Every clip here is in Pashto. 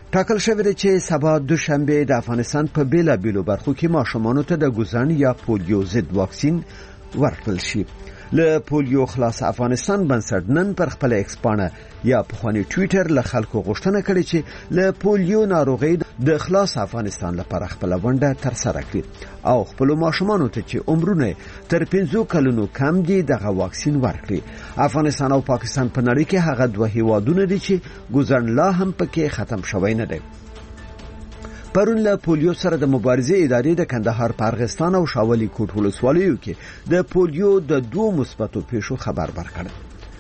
ټاکل شوی دی چې سبا دوشنبه د افغانستان په بیلابیلو برخو کې ماشومانو ته د ګوزن یا پولیو ضد واکسین ورکړل شي. له پولیو خلاص افغانستان بنسټ نن پر خپل ایکسپانه یا پخوانی ټویټر له خلکو غوښتنه کړې چې له پولیو ناروغي د خلاص افغانستان لپاره خپل ونډه تر سره کړي او خپل ماشومانو ته چې عمرونه تر 5 کلونو کم دي دغه واکسین ورکړي. افغانستان او پاکستان په نړۍ کې هغه دوه هیوادونه دي چې ګوزن لا هم پکې ختم شوی نه دی. پرون له پولیو سره د مبارزې ادارې د کندهار په ارغستان او شاولي کوټ ولسوالیو کې د پولیو د 2 مثبتو پیښو خبر ورکړ.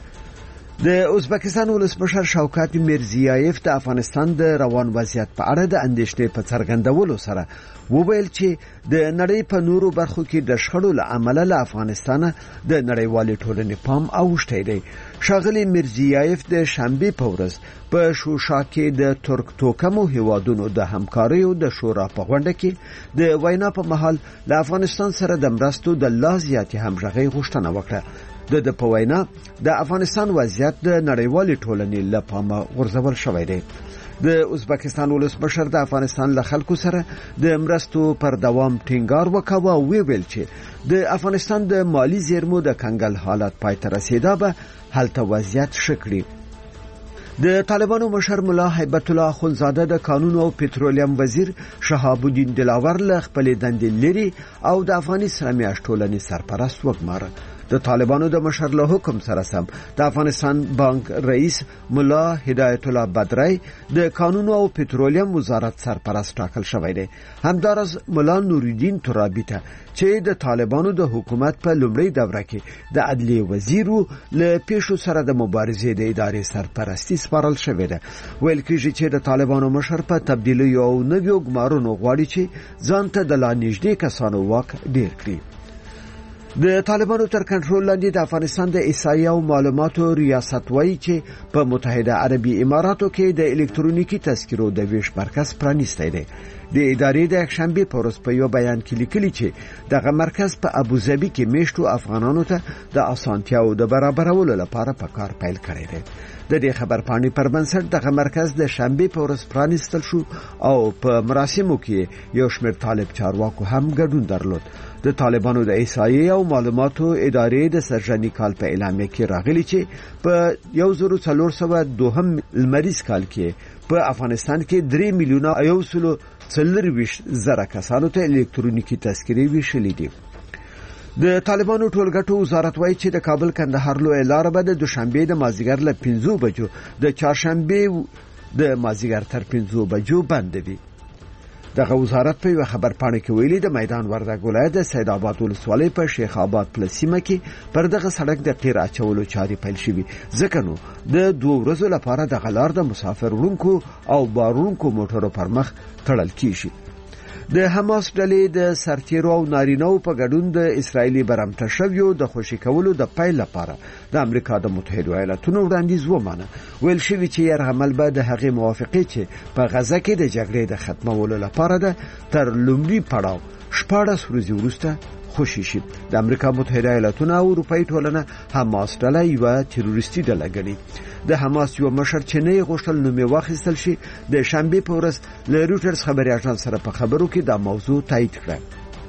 د ازبکستان ولسمشر شوکت میرزیایف د افغانستان د روان وضعیت په اړه د اندېښنې په څرګندولو سره وویل چې د نړۍ په نورو برخو کې د شخړو له امله له افغانستان د نړیوالې ټولنې پام اوښتی دی. ښاغلی میرزیایف د شنبې په ورځ په شوشا کې د ترک توکمو هیوادونو د همکاریو د شورا په غونډه کې د وینا په مهال له افغانستان سره د مرستو د لا زیاتې همغږۍ غوښتنه وکړه. د په وینا د افغانستان وضعیت د نړیوالې ټولنې له پامه غورځول شوی دی. د ازبکستان ولسمشر د افغانستان له خلکو سره د مرستو پر دوام ټینګار وکاوه او ویل چې د افغانستان د مالی زیرمو د کنګل حالت پای ته رسیدا به هلته وضعیت شکړي. د طالبانو مشر ملا هیبت الله اخونزاده د قانون او پټرولیم وزیر شهاب الدین دلاور له خپل دندې لري او د افغاني سره میاشت ټولنې سرپرست وګماره. د طالبانو د مشر له حکم سره سم د افغانستان بانک رئیس ملا هدایت الله بدرای د قانون او پټرولیم وزارت سرپرست ټاکل شوی دی. همدارس ملا نورالدین ترابی ته چې د طالبانو د حکومت په لومړۍ دوره کې د عدلیه وزیر له پیښو سره د مبارزې د ادارې سرپرستی سپارل شوی دی. ویل کېږي چې د طالبانو مشر په تبدیلی او نویو ګمارونو غواړي چې ځان ته د لا نږدې کسانو واک ډیر کړي. د طالبانو تر کنټرول لاندې د افغانستان د احصایې او معلوماتو ریاست وایي چې په متحده عربي اماراتو کې د الکترونیکي تذکرو د ویش مرکز پرانیستی دی. د ادارې د یکشنبې په ورځ په یو بیان کې لیکلي چې دغه مرکز په ابوظبي کې میشتو افغانانو ته د اسانتیاو د برابرولو لپاره په کار پیل کړی دی. د دې خبرپاڼې پر بنسټ دغه مرکز د شنبې په ورځ پرانیستل شو او په مراسمو کې یو شمېر طالب چارواکو هم ګډون درلود. د طالبانو د احصایې او معلوماتو ادارې د سرجنی کال په اعلامیه کې راغلي چې په 1402 لمریز کال کې په افغانستان کې 3 میلیونه 140,000 کسانو ته الکترونیکي تذکرې ویشلې دي. د طالبانو ټولګټو وزارت وایي چې د کابل کندهار لوی لار به د دوشنبه د مازیګر له 5 بجو د چهارشنبه د مازیګر تر 5 بجو بند وي. دغه وزارت په خبرپاڼه کې ویلي د میدان وردګ ولایت د سید آباد ولسوالۍ په شیخ آباد پلسیمه کې پر دغه سړک د قیر اچولو چاري پیل شوې. ځکه نو د 2 ورځې لپاره د غلار د مسافر وړونکو او بارونکو موټرو پر مخ تړل کیږي. د حماس ډلې د سرتیرو او نارینه‌و په ګډون د اسرایلی برمته شویو د خوشی کولو د پیل لپاره د امریکا د متحده ایالاتونو وړاندیز ومانه. ویل شوی چې یرغمل به د هغې موافقه چې په غزه کې د جګړې د ختمولو لپاره ده تر لومړي پړاو 14 ورځې وروسته خوشی شي. د امریکا متحده ایالاتونو او اروپאי ټولنه حماس ډله یو تروریستي ډله ګڼي. د حماس یو مشر چې نه غوښتل نوم یې واخیستل شي د شنبې په ورځ له روټرز خبري اژانس سره په خبرو کې دا موضوع تایید کړه.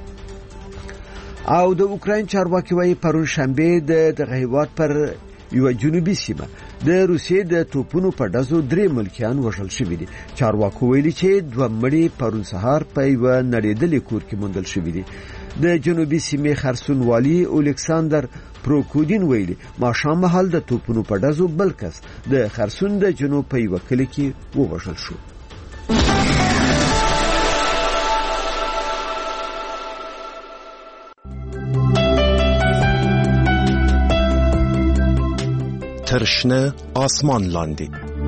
او د اوکراین چارواکي وايي پرون شنبه د هیواد پر یو جنوبي سیمه د روسیې د توپونو په ډزو 3 ملکیان وژل شوي دي. چارواکو ویلي چې 2 مړي پرون سهار په یو نړیدلې کور کې موندل شوي دي. د جنوبي سیمې خرسون والی الکساندر پروکودین ویلي ماښام مهال د توپونو په ډزو بل کس د خرسون د جنوب په یو کلی کې ووژل شو. ترشنه آسمان لاندې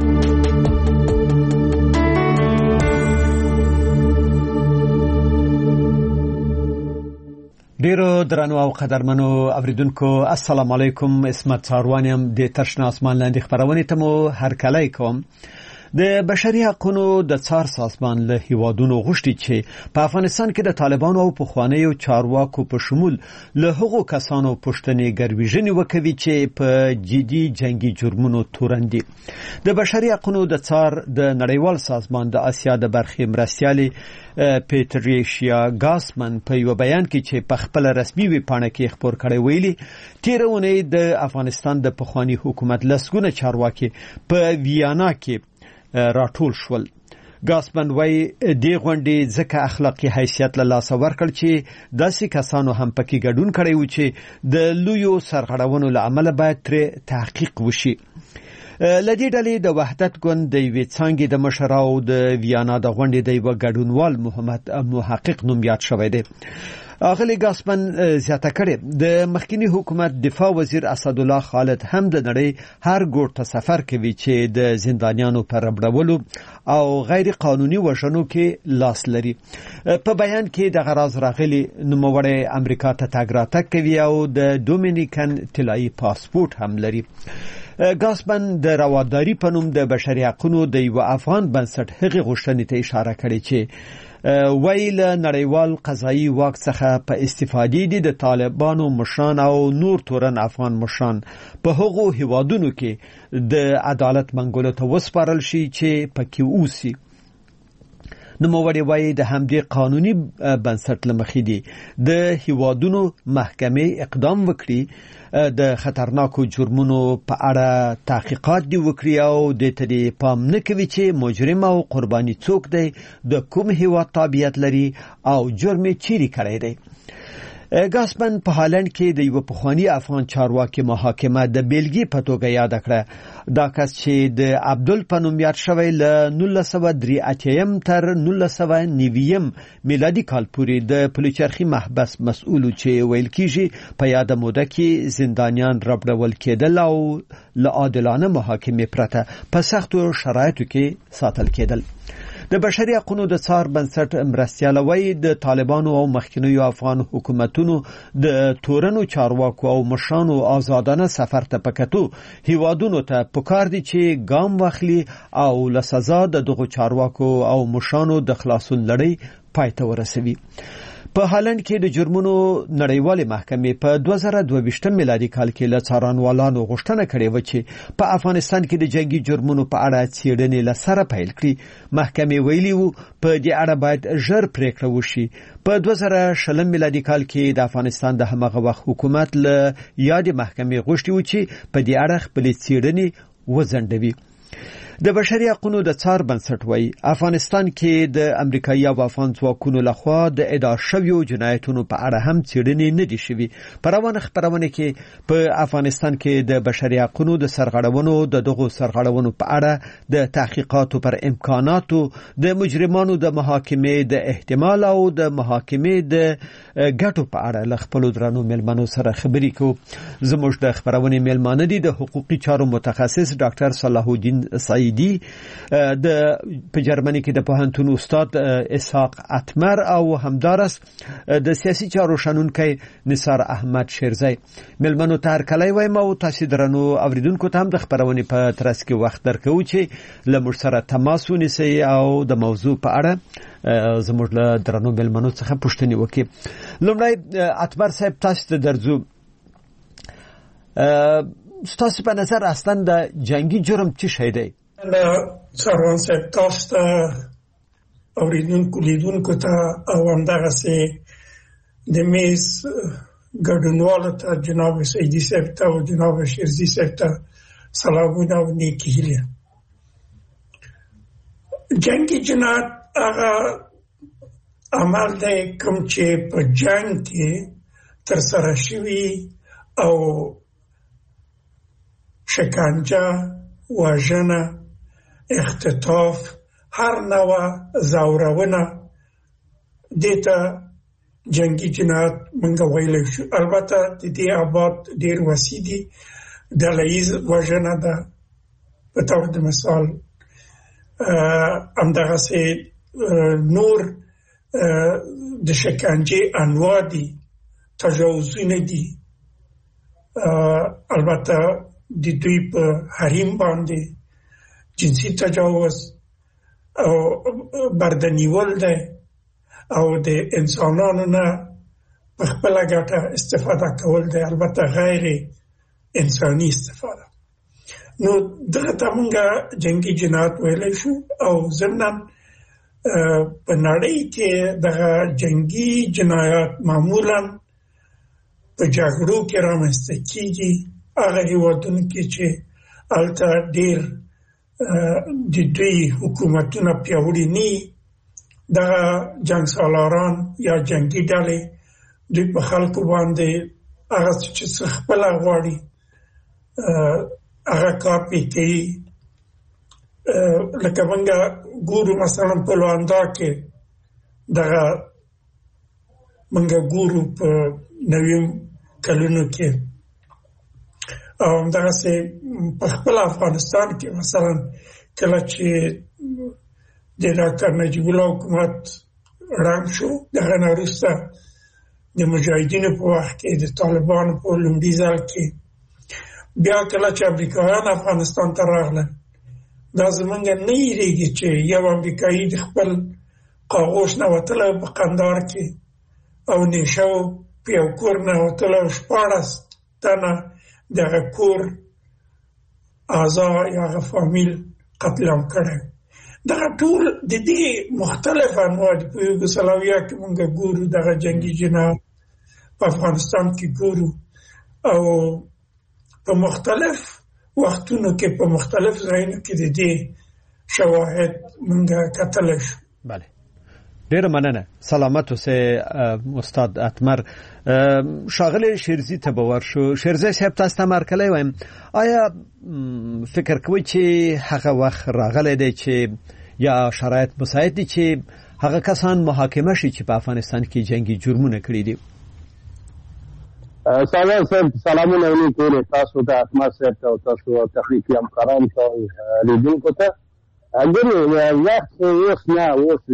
ډیرو درنو او قدرمنو اوریدونکو السلام علیکم. اسمت ساروانیم د ترشنه آسمان لاندې خبرونه ته مو هر کله کوم. د بشري حقوقو د څار سازمان له هیوادونو غوښتي چې په افغانستان کې د طالبانو او پخوانیو چارواکو په شمول له هغو کسانو پښتنې ګرویژنې وکوي چې په جدي جنگي جرمونو تورن دي. د بشري حقوقو د څار د نړیوال سازمان د آسیا د برخې مرستیالي پیټریشیا ګاسمن په یو بیان کې چې په خپل رسمي ویبپاڼه کې خبر کړی ویلي تیر اونۍ د افغانستان د پخوانی حکومت لسګونه چارواکي په ویانا کې راټول شول. ګاسمن وایي د غونډې ځکه اخلاقی حیثیت له لاسه ورکړ چې داسې کسانو هم پکې ګډون کړی و چې د لویو سرغړونو له امله باید تر تحقیق وشي. لدې ډلې د وحدت ګوند د یوې څانګې د مشر او د ویانا د غونډې د یو ګډونوال محقق نوم یاد شوی دی. اغلی ګاسمن زیاته کړې د مخکنی حکومت دفاع وزیر اسدالله خالد هم د نړۍ هر ګوټ ته سفر کوي چې د زندانیانو پر ربړولو او غیر قانوني وژنو کې لاس لري. په بیان کې د غراز راغلي نوموړی امریکا ته تګ راتګ کوي او د دومینیکن طلایی پاسپورت هم لري. ګاسمن د رواداری په نوم د بشري حقوقو د یو افغان بنسټ هغې غوښتنې ته اشاره کړې چې ویل نړیوال قضایي واک څخه په استفادې دي د طالبانو مشران او نور تورن افغان مشران په هغو هیوادونو کې د عدالت منګولو ته وسپارل شي چې پکې اوسي. نوموړی وایي د همدې قانوني بنسټ له مخې دي د هیوادونو محکمې اقدام وکړي د خطرناکو جرمونو په اړه تحقیقات دی وکړي او د تدې پام نه کوي چې مجرم او قرباني څوک دی، د کوم هیواد تابعیت لري او جرم چیرې کړی دی. ګاسمن په هالند کې د یو پخوانی افغان چارواکي محاکمه د بیلګې په توګه یاد کړه. دا کس چې د عبدل په نوم یاد شوی له 1983 تر 1990 میلادي کال پورې د پلچرخي محبس مسؤل چې ویل کیږي په یاد موده کې زندانیان ربړول کېدل او له عادلانه محاکمې پرته په سختو شرایطو کې ساتل کېدل. د بشري حقوقو د څار بنسټ مرستیال وایي د طالبانو او مخکنیو افغان حکومتونو د تورنو چارواکو او مشرانو آزادانه سفر ته پکتو هیوادونو ته پکار دي چې ګام واخلي او له سزا د دغو چارواکو او مشرانو د خلاصون لړۍ پای ته ورسوي. په هالند کې د جرمونو نړیوالې محکمې په 2022 میلادي کال کې له څارنوالانو غوښتنه کړې و چې په افغانستان کې د جنگي جرمونو په اړه څېړنې له سره پیل کړي. محکمې ویلي وو په دې اړه باید ژر پریکړه وشي. په 2020 میلادي کال کې د افغانستان د همغه وخت حکومت له یادې محکمې غوښتي و چې په دې اړه خپلې څېړنې وځنډوي. د بشري حقوقو د څار بنسټ وایي افغانستان کې د امریکایي او افغان ځواکونو لخوا د اداره شویو جنایتونو په اړه هم څېړنې نه دي شوي. په روانه خپرونه کې په افغانستان کې د بشري حقوقو د سرغړونو د دغو سرغړونو په اړه د تحقیقاتو پر امکاناتو د مجرمانو د محاکمې د احتمال او د محاکمې د ګټو په اړه له خپلو درنو مېلمنو سره خبرې کوو. زموږ د خپرونې مېلمانه دي د حقوقي چارو متخصص ډاکټر صلاح الدین سعیدي، د په جرمني کې د پوهنتون استاد اسحاق اتمر او همدارس د سیاسي چارو شنونکی نثار احمد شیرزی. مېلمنو ته هرکلی وایم او تاسو درنو اوریدونکو ته هم د خپرونې په ترڅ کې وخت درکوو چې له موږ سره تماس ونیسئ او د موضوع په اړه زموږ له درنو مېلمنو څخه پوښتنې وکړي. لومړی اتمر صاحب تاسو ته درځو. ستاسو په نظر اصلا د جنگي جرم څه شی دی؟ سروان صاحب تاسو ته اوریدونکو لیدونکو ته او همدغسې د میز ګډونوالو ته جناب سعیدي صاحب ته او جناب شیرزي صاحب ته سلامونه او نیکې هیلې. جنګي جنایت هغه عمل دی کوم چې په جنګ کې ترسره شوي او شکنجه، وژنه، اختطاف، هر نوع زورونه دیتا جنگی جنایت منگا ویلی شو. البته دی آباد دیر وسیع دی. دلایز وژنه ده به طور د مثال، همدغسې نور د شکنجه انواع دي، تجاوزونه دي. البته د دوی په حریم باندې جنسي تجاوز او بردنیول ده او د انسانانو نه په خپل ګټه استفاده کول ده، البته غیر انساني استفاده. نو دغه ته مونږه جنگي جنایت ویلی شو او ضمناً په نړۍ کې دغه جنگي جنایات معمولاً په جګړو کې رامنځته کیږي، هغه هیوادونو کې چې هلته ډېر د دوی حکومتونه پیاوړي نه وي، دغه جنګ سالاران یا جنگي ډلې دوی په خلکو باندې هغه چې څه خپله غواړي هغه کار پې کوي. لکه مونږه ګورو مثلا په لواندا کې دغه مونږه ګورو په نویم کلونو کې، او همدغسې په خپل افغانستان کې مثلا کله چې د ډاکټر نجیب الله حکومت ړنګ شو، دغه نه وروسته د مجاهدینو په وخت کې د طالبانو په لومړي ځل کې بیا کله چې امریکایان افغانستان ته راغلل، دا زمونږ نه هېرېږي چې یو امریکایي د خپل قاغوش نه وتلی په قندهار کې او نیشه و، په یو کور نه وتلی او 14 تنه دغه کور اعضا یا هغه فامیل قتل عام کړی. دغه ټول د دې مختلف انواع دي. په یوګوسلاویا کې مونږ ګورو دغه جنګي جنایت، په افغانستان کې ګورو، او په مختلف وختونو کې په مختلف ځایونو کې د دې شواهد مونږ کتلی شو. بله، ډېره مننه. سلامت اوسئ استاد اتمر. ښاغلی شیرزي ته به ورشو. شیرزي صاحب، تاسو ته مرکلی وایم، آیا فکر کوئ چې هغه وخت راغلی دی چې یا شرایط مساعد دي چې هغه کسان محاکمه شي چې په افغانستان کې جنگي جرمونه کړي دي؟ سلام صاحب، سلامونه علیکم تاسو ته، اتمر صاحب ته او تاسو تخنیکي همکارانو ته او لیدونکو ته. ګورې وخت اوس نه، اوس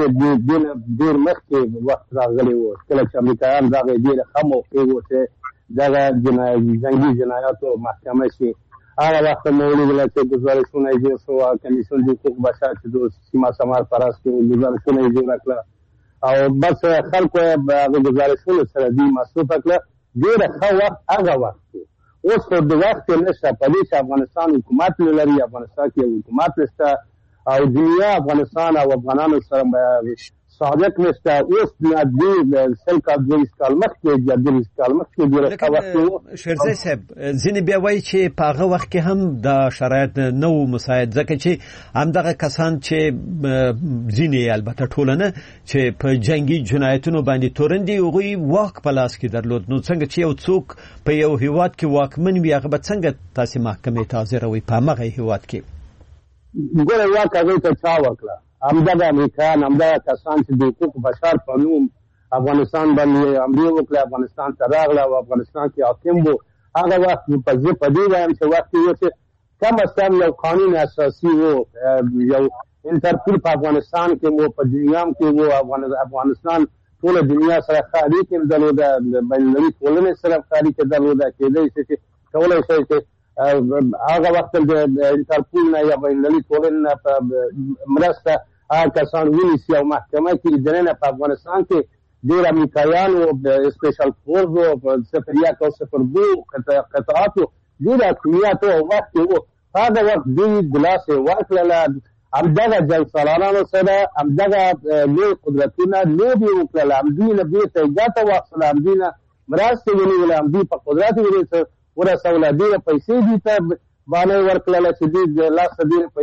ډېر مخکې وخت راغلی و کله چې امریکایان دغه ډېره ښه موقع و چې دغه جنګي جنایاتو محکمه شي. هغه وخت مو ولیدله چې ګزارشونه یې جوړ شو، کمیسیون د حقوق بشر چې د سیما سمار فراس کې ګزارشونه یې جوړه کړه او بس خلکو یې هغه ګزارشونو سره دوی مصروفه کړه. ډېره ښه وخت هغه وخت و. اوس خو د وخت نشته، په دې چې افغانستان حکومت نه لري، افغانستان کې حکومت نشته او دنیا افغانستان او افغانانو سره صادق نشته. اوس د 20 کال مخکې ډېره ښه وخت و. شیرزي صاحب، ځینې بیا وایي چې په هغه وخت کې هم دا شرایط نه و مساعد، ځکه چې همدغه کسان چې ځینې البته ټوله نه چې په جنګي جنایتونو باندې تورن دي، هغوی واک په لاس کې درلود. نو څنګه چې یو څوک په یو هیواد کې واکمن وي، هغه به څنګه تاسې محکمې ته حاضروئ په همغه هیواد کې؟ ګوره، واک هغوی ته چا ورکړه؟ همدغه امریکایان، همدغه کسان چې د حقوق بشر په نوم افغانستان باندې حملې وکړې، افغانستان ته راغله او افغانستان کې حاکم و. هغه وخت زه په دې وایم چې وخت یې و چې کم از کم یو قانون اساسي و، یو انټرپول په افغانستان کې و، په دنیا کې و. افغانستان ټوله دنیا سره ښه اړیکې درلوده، د بینالمللي ټولنې سره ښه اړیکې درلوده. کېدای شي چې کولی شئ چې هغه وخت د انټرپول نه یا بینالمللي ټولنې نه په مرسته هغه کسان ونیسي او محکمه کې دننه په افغانستان کې ډېر امریکایان و، سپیشل فورس و، 01 او 02 قطعات و، ډېر حاکمیت او وخت کې و. هغه وخت دوی د لاسې ورکړله، همدغه جنګ سالارانو سره همدغه لوی قدرتونه لوبې وکړله، همدوی نه بېرته یې ګټه واخیستله، همدوی نه مرستې ونیولې، همدوی په قدرت ورسوله. ډېره پیسې دوی ته باندې ورکړله چې دوی د لاسه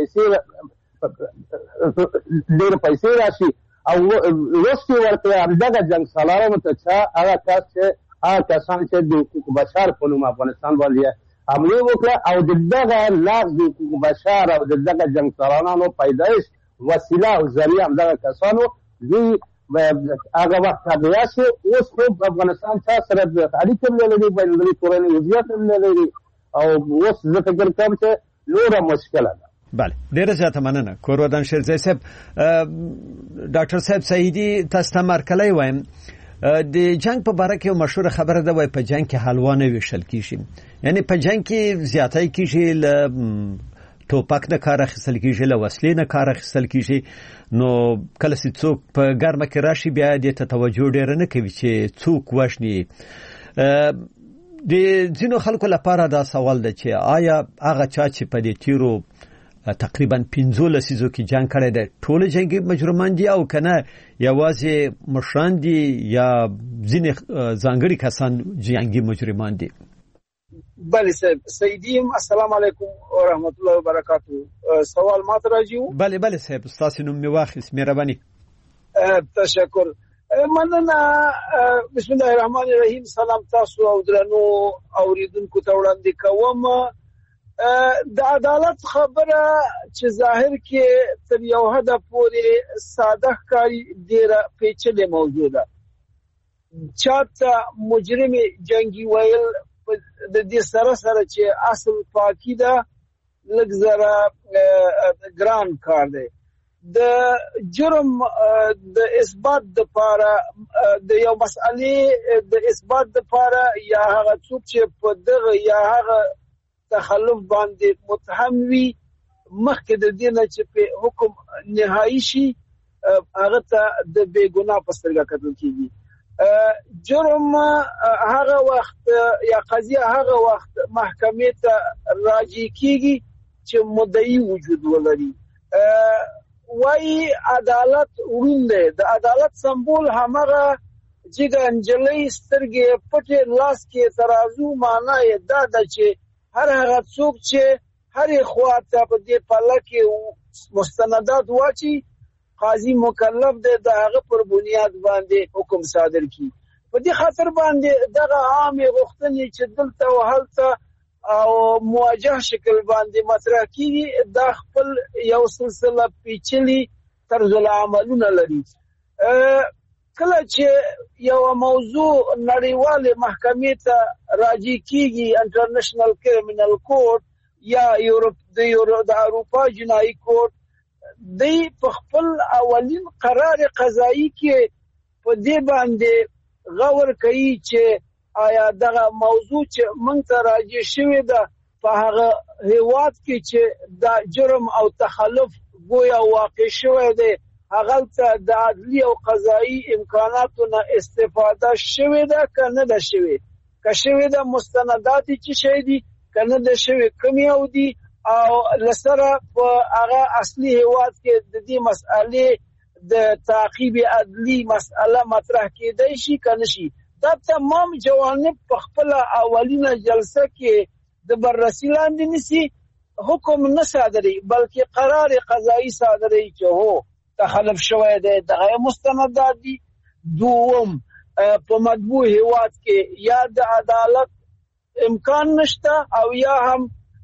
ډېره پیسې راشي او وروسته ورکړه. همدغه جنګ سالارانو ته چا؟ هغه کسان چې د حقوق بشر په نوم افغانستان باندې حملې وکړه او دغه لفظ د حقوق بشر او دغه جنګ سالارانو پیدایش وسیله او ذریعه همدغه کسانو. دوی هغه وخت هغه شو. اوس خو افغانستان چا سره اړیکې نه لري، بینالمللي ټولنې وضعیت نه لري او اوس زه فکر کوم چې نوره مشکله ده. بله، ډېره زیاته مننه. کورودان شیرزي صاحب. ډاکټر صاحب سعیدي، تاسو ته مرکلی وایم، د جنگ په باره کې یو مشهوره خبره ده، وایي په جنگ کې حلوا نه ویشل کېږي، یعنی په جنگ کې زیاتی کېږي، له توپک نه کار اخیستل کیږي له وسلې نه کار اخیستل کیږي نو کله چې څوک په ګرمه کې راشي بیا د توجه ډیر نه کوي چې څوک وښني د ځینو خلکو لپاره دا سوال دی چې آیا هغه چا چې په دې تیرو تقریبا 15 لسیزو کې جنگ کړی دی ټول جنگي مجرمان دي او کنه یوازې مشران دي یا ځینې ځانګړي کسان جنگي مجرمان دي؟ بله سیدیم السلام علیکم و رحمت الله و برکاته. سوال ما ته راځي؟ بله صاحب تاسو نوم می واخیست مهرباني. تشکر. مننه. بسم الله الرحمن الرحیم. سلام تاسو او درنو اوریدونکو ته وړاندې کوم. د عدالت خبره چې ظاهر کې تر یو حد پورې ساده ښکاري ډیره پیچلې موضوع ده. چاته مجرم جنگي ویل د دې سره چې اصل پاکی ده لږ زره ګران کار دی. د جرم د اثبات د لپاره د یو مسئلې د اثبات د لپاره یا هغه څوک چې په دغه یا هغه تخلف باندې متهم وي مخکې د دې نه چې په حکم نهایی شي هغه ته د بې ګناه په سترګه کتل کیږي. جرم هغه وخت یا قضیه هغه وخت محکمې ته راجع کیږي چې مدعی وجود ولري. وای عدالت ورنده د عدالت سمبول همغه چې انجلۍ سترګې پټه لاس کې ترازو معنی دا د چې هر هغه څوک چې هر خواته په دې پله کې مستندات واچي قاضي مکلف دی د هغه پر بنیاد باندې حکم صادر کړي. په دې خاطر باندې دغه عامه غوښتنې چې دلته او هلته او مواجه شکل باندې مطرح کیږي دا خپل یو سلسله پیچلي طرز العملونه لري. کله چې یو موضوع نړیواله محکمې ته راجع کیږي انټرنیشنل کرمینل کورټ یا د اروپا جنایي کورټ دی په خپل اولین قرار قضایی کې په دې باندې غور کوي چې آیا دغه موضوع چې موږ ته راجع شوی ده په هغه هیواد کې چې دا جرم او تخلف گویا واقع شوی دی هغه ته د عدلی او قضایی امکاناتو نه استفاده شوی ده که نه ده شوی. که شوی ده مستندات چې شوی دي که نه ده شوی کمی او دي او لسره په هغه اصلي هیواد کې د دې مسئلې د تعقیب عدلی مسئله مطرح کېدای شي که نه شي. دا تمام جوانب په خپل اولینه جلسه کې د بررسي لاندې نیسي. حکم نه صادري بلکې قرار قضایی صادري چې هو تخلف شوی دی دغه مستندات دي. دوم په مطبوع هیواد کې یا د عدالت امکان نشته او یا هم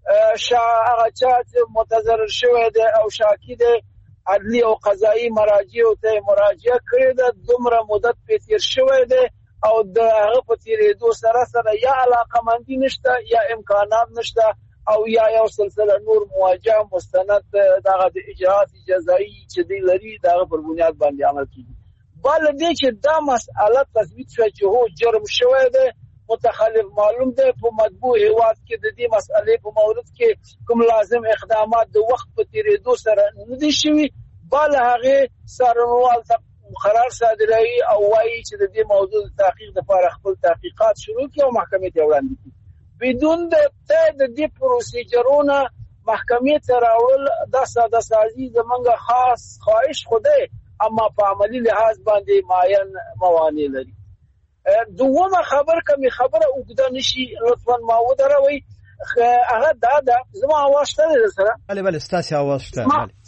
هغه چا چې متضرر شوی دی او شاکی دی عدلی او قضایی مراجع ته مراجعه کړې ده دومره مدت په تیر شوی دی او د هغه په تیرېدو سره یا علاقمندي نشته یا امکانات نشته او یا یو سلسله نور مواجه مستند دغه د اجراءات جزایی چې دی لري دغه پر بنیاد باندې عمل کیږي. بل دې چې دا مسئله تثبیت شوه چې هو جرم شوی دی متخلف معلوم دی په مطبوع هیواد کې د دې مسئلې په مورد کې کوم لازم اقدامات د وخت په تیرېدو سره نه دي شوي بل هغه سرنوال قرار صادروي او وایي چې د دې موضوع د تحقیق لپاره خپل تحقیقات شروع کړي او محکمې ته وړاندې کړي. بدون د دې پروسیجرونه محکمې ته راول دا ساده سازي زمونږ خاص خواهش خوده اما په عملی لحاظ باندې معین موانع لري. دومره خبره وګدا نشي لطفا ما ودروي هغه دا زما اواز ته سره بله ستاسو اواز ته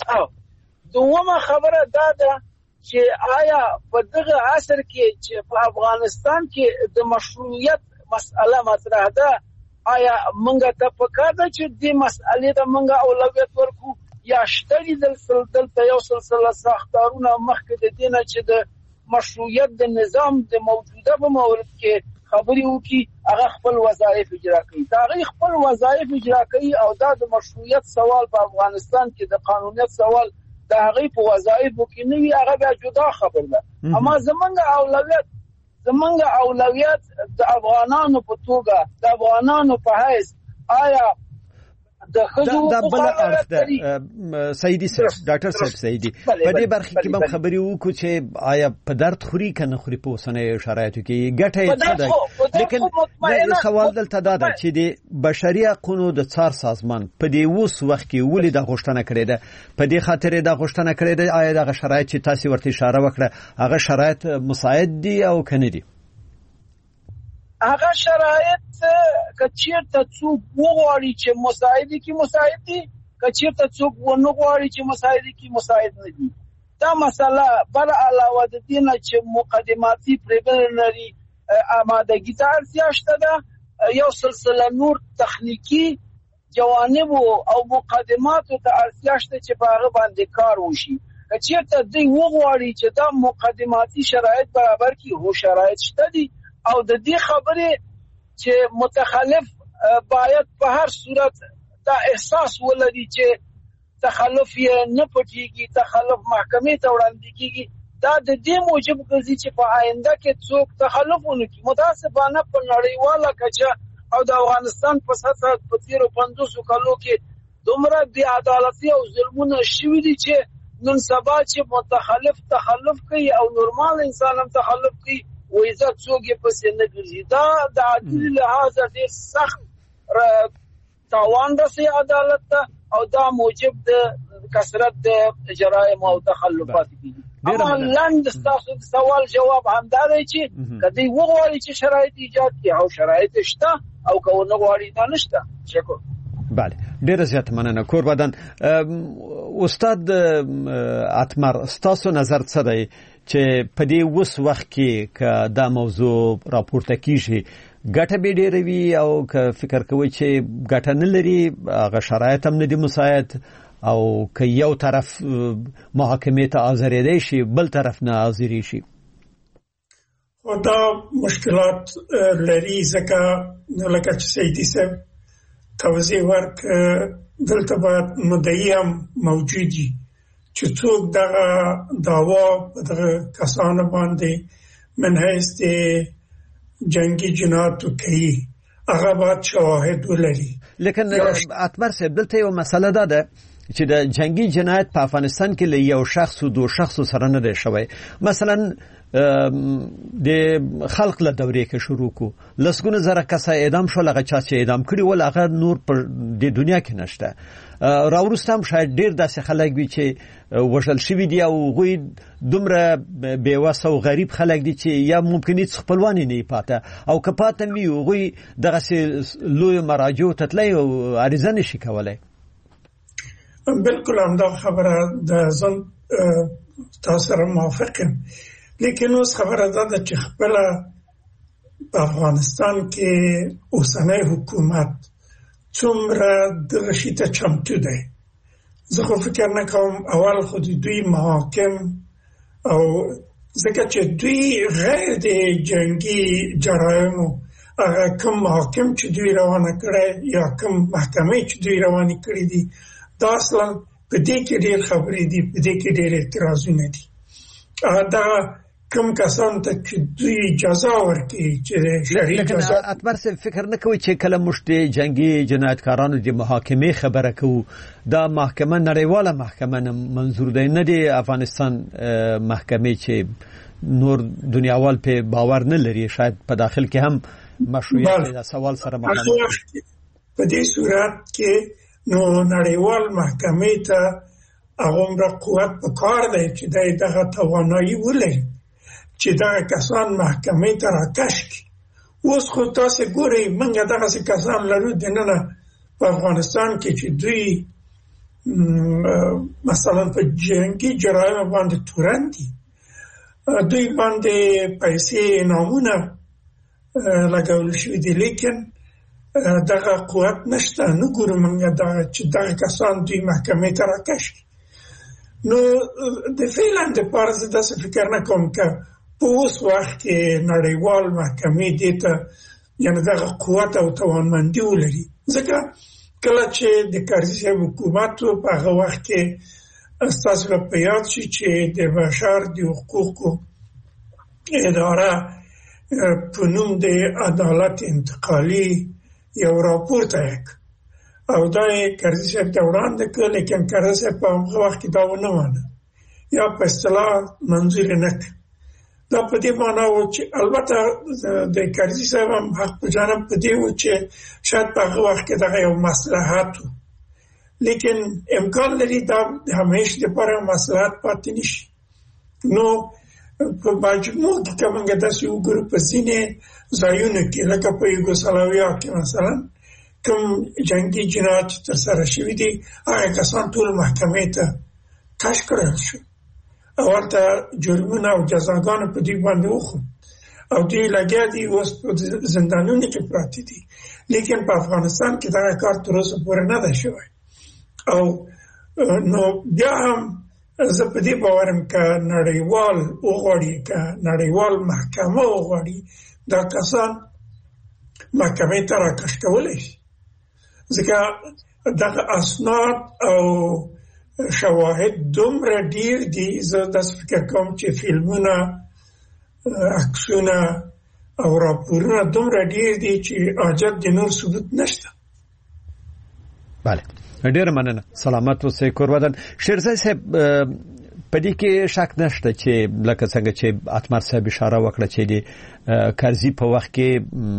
دومره خبره دا چې آیا په دغه عصر کې چې په افغانستان کې د مشروعیت مسأله مطرح ده آیا موږ ته پکار ده چې دې مسألې ته موږ اولویت ورکو یا شتري دلته یو سلسله ساختارونه مخکې د دینه چې د مشروعیت د نظام د موجوده په مورد کې خبري وکي هغه خپل وظایف اجرا کوي دا هغه خپل وظایف اجرا کوي او دا د مشروعیت سوال په افغانستان کې د قانونیت سوال دا هغه په وظایف کې نه وي هغه بیا جدا خبر ده. اما زمونږ اولویت د افغانانو په توګه د افغانانو په حیث آیا د خځو دا بل اړخ ده سعیدي صاحب ډاکټر صاحب سعیدي په دې برخه کې به خبرې وکړو چې آیا په درد خوري کنه خوري په اوسنۍ شرایطو کې ګټه یې څه ده لیکن دا سوال دلته دا ده چې د بشري حقوقو د څار سازمان په دې اوس وخت کې ولې د غوښتنه کړې ده په دې خاطر د غوښتنه کړې ده آیا د شرایط چې تاسو ورته اشاره وکړه هغه شرایط مساعد دي او کنه دي هغه شرایط کچیرته څوک وغواړي چې مساعدي کې مساعد دي کچیرته څوک ونه غواړي چې مساعدي کې مساعد نه دي دا مسله بل علاوه د دې نه چې مقدماتي پریلیمینري آمادګي ته اړتیا شته ده یو سلسله نور تخنیکی جوانب او مقدماتو ته اړتیا شته چې په هغه باندې کار وشي کچیرته دوی وغواړي چې دا مقدماتي شرایط برابر کړي هو شرایط شته دي او د دې خبرې چې متخلف باید په هر صورت دا احساس ولري چې تخلف یې نه پټيږي تخلف محکمې ته وړاندې کیږي دا د دې موجب ګرځي چې په آینده کې څوک تخلف ونکړي متاسفانه په نړیواله کچه او د افغانستان په سطح په تیرو 50 کالو کې دومره بې عدالتي او ظلمونه شوي دي چې نن سبا چې متخلف تخلف کوي او نورمال انسان هم تخلف کوي و عزت څوک یې پسې نه ګرځي دا د عدالت لحاظ ډېر سخت تاوان رسي عدالت ته او دا موجب د کثرت د جرایم او تخلفات دي اما لاند تاسو سوال جواب همدا دی چې کدی وغواړي چې شرایط ایجاد کړي او شرایط شته او که نه غواړي دا نشته شکر بله ډیره زیات مننه کور بدن استاد اتمر تاسو نظر څه دی چې په دې اوس وخت کې که دا موضوع راپورته کیږي ګټه به ډیره وي او که فکر کوي چې ګټه نه لري هغه شرایط هم نه دي مساعد او که یو طرف محاکمې ته حاضرېدی شي بل طرف نه حاضرې شي خو دا مشکلات لري ځکه لکه چې سیدي صاحب توضیح ورک دلته باید مدعي هم موجود وي چې څوک دغه دعوا دغه کسانو باندې من حیث د جنگي جنایتو کوي هغه باید شواهد ولري لیکن اتمر صاحب دلته یو مسله ده چې د جنگي جنایت په افغانستان کې له یو شخص او دو شخص سره نه دی شوی مثلا د خلق له دورې کې شروع کو لسګونه زره کسه اعدام شو لغه چا چې اعدام کړي ول هغه نور پر د دنیا کې نشته راورستم شاید ډیر داسې خلک وي چې وشل شوی دی او غوی دومره بیوسه او غریب خلک دي چې یا ممکن هیڅ خپلوان نه پاته او که پاته وي غوی دغه لوی مراجع تتلی او عریضه نشي کولای بالکل همدا خبره د ځن تاسو سره موافقم لیکن اوس خبره ده چې خپل افغانستان کې اوسنۍ حکومت څومره دغه شي ته چمتو دی زه خو فکر نه کوم اول خو دوی محاکم او ځکه چې دوی غیر د جنگي جرایمو هغه کوم محاکم چې دوی روانه کړي یا کوم محکمې چې دوی روانه کړي دي دا اصلا په دې کې ډېر خبرې دي په دې کې ډېر اعتراضونه دي دا کوم کسان ته چې دوی جزا ورکړي چې شرعي جزا اتمر څه فکر نه کوي چې کله مشته جنگي جنایتکارانو د محاکمې خبره کوي دا محکمه نړیواله محکمه منظور دی نه دی افغانستان محکمې چې نور دنیاوال په باور نه لري شاید په داخل کې هم مشروعیت د سوال سره مخامخ په دې صورت کې نو نړیوال محکمې ته هغومره قوت په کار دی چې دغه توانایي ولري چې دغه کسان محکمې ته راکش کړي اوس خو تاسو ګورئ موږ دغه کسان لرو دننه په افغانستان کې چې دوی مثلا په جنگي جرایم باندې تورن دي دوی باندې پیسې انعامونه لګول شوي دي لیکن دغه قوت نشته نه ګورو موږ چې دغه کسان دوی محکمې ته راکش کړي نو د فعلا د پاره زه داسې فکر نه کوم که په اوس وخت کې نړیوال محکمې دې ته یعنې دغه قوت او توانمندي ولري ځکه کله چې د کرزي صاحب حکومت په هغه وخت کې ستاسو به په یاد شي چې د بشر د حقوقو اداره په نوم د عدالت انتقالي یو راپور تیار کړ او دا کرزي صاحب ته وړاندې کړ، لیکن کرزي صاحب په هغه وخت کې دا ونه مانه یا په اصطلاح منظور نه کړ. دا په دې معنا و چې البته د کرزي صاحب هم حق په جانب په دې و چې شاید په هغه وخت کې دغه یو مصلحت و، لیکن امکان لري دا همیشه لپاره مصلحت پاتې نشي. نو په مجموع کې که موږ داسې وګورو په ځینې ځایونو کې لکه په یوګوسلاویا کې مثلا کوم جنگي جنایات ترسره شوي دي، هغه کسان ټول محکمې ته کش کړل شو او ورته جرمونه او جزاګانې په دوی باندې وخو او دوی لګیا دي اوس په زندانونو کې پراته دي. لیکن په افغانستان کې دا کار تر اوسه پورې نه دی شوی. او نو بیا هم زه په دې باورم که نړیوال وغواړي، که نړیوال محکمه وغواړي، دا کسان محکمې ته راکش کولی شي، ځکه دغه اسناد او شواهد دومره ډیر دي. زه داسې فکر کوم چې فلمونه، عکسونه او راپورونه دومره ډیر دي چې حاجت د نور ثبوت نشته. بله، ډیر مننه. سلامت اوسئ کورودن. شیرزای صاحب په دې کې شک نشته چې لکه څنګه چې اتمر صاحب اشاره وکړه چې د کرزي په وخت کې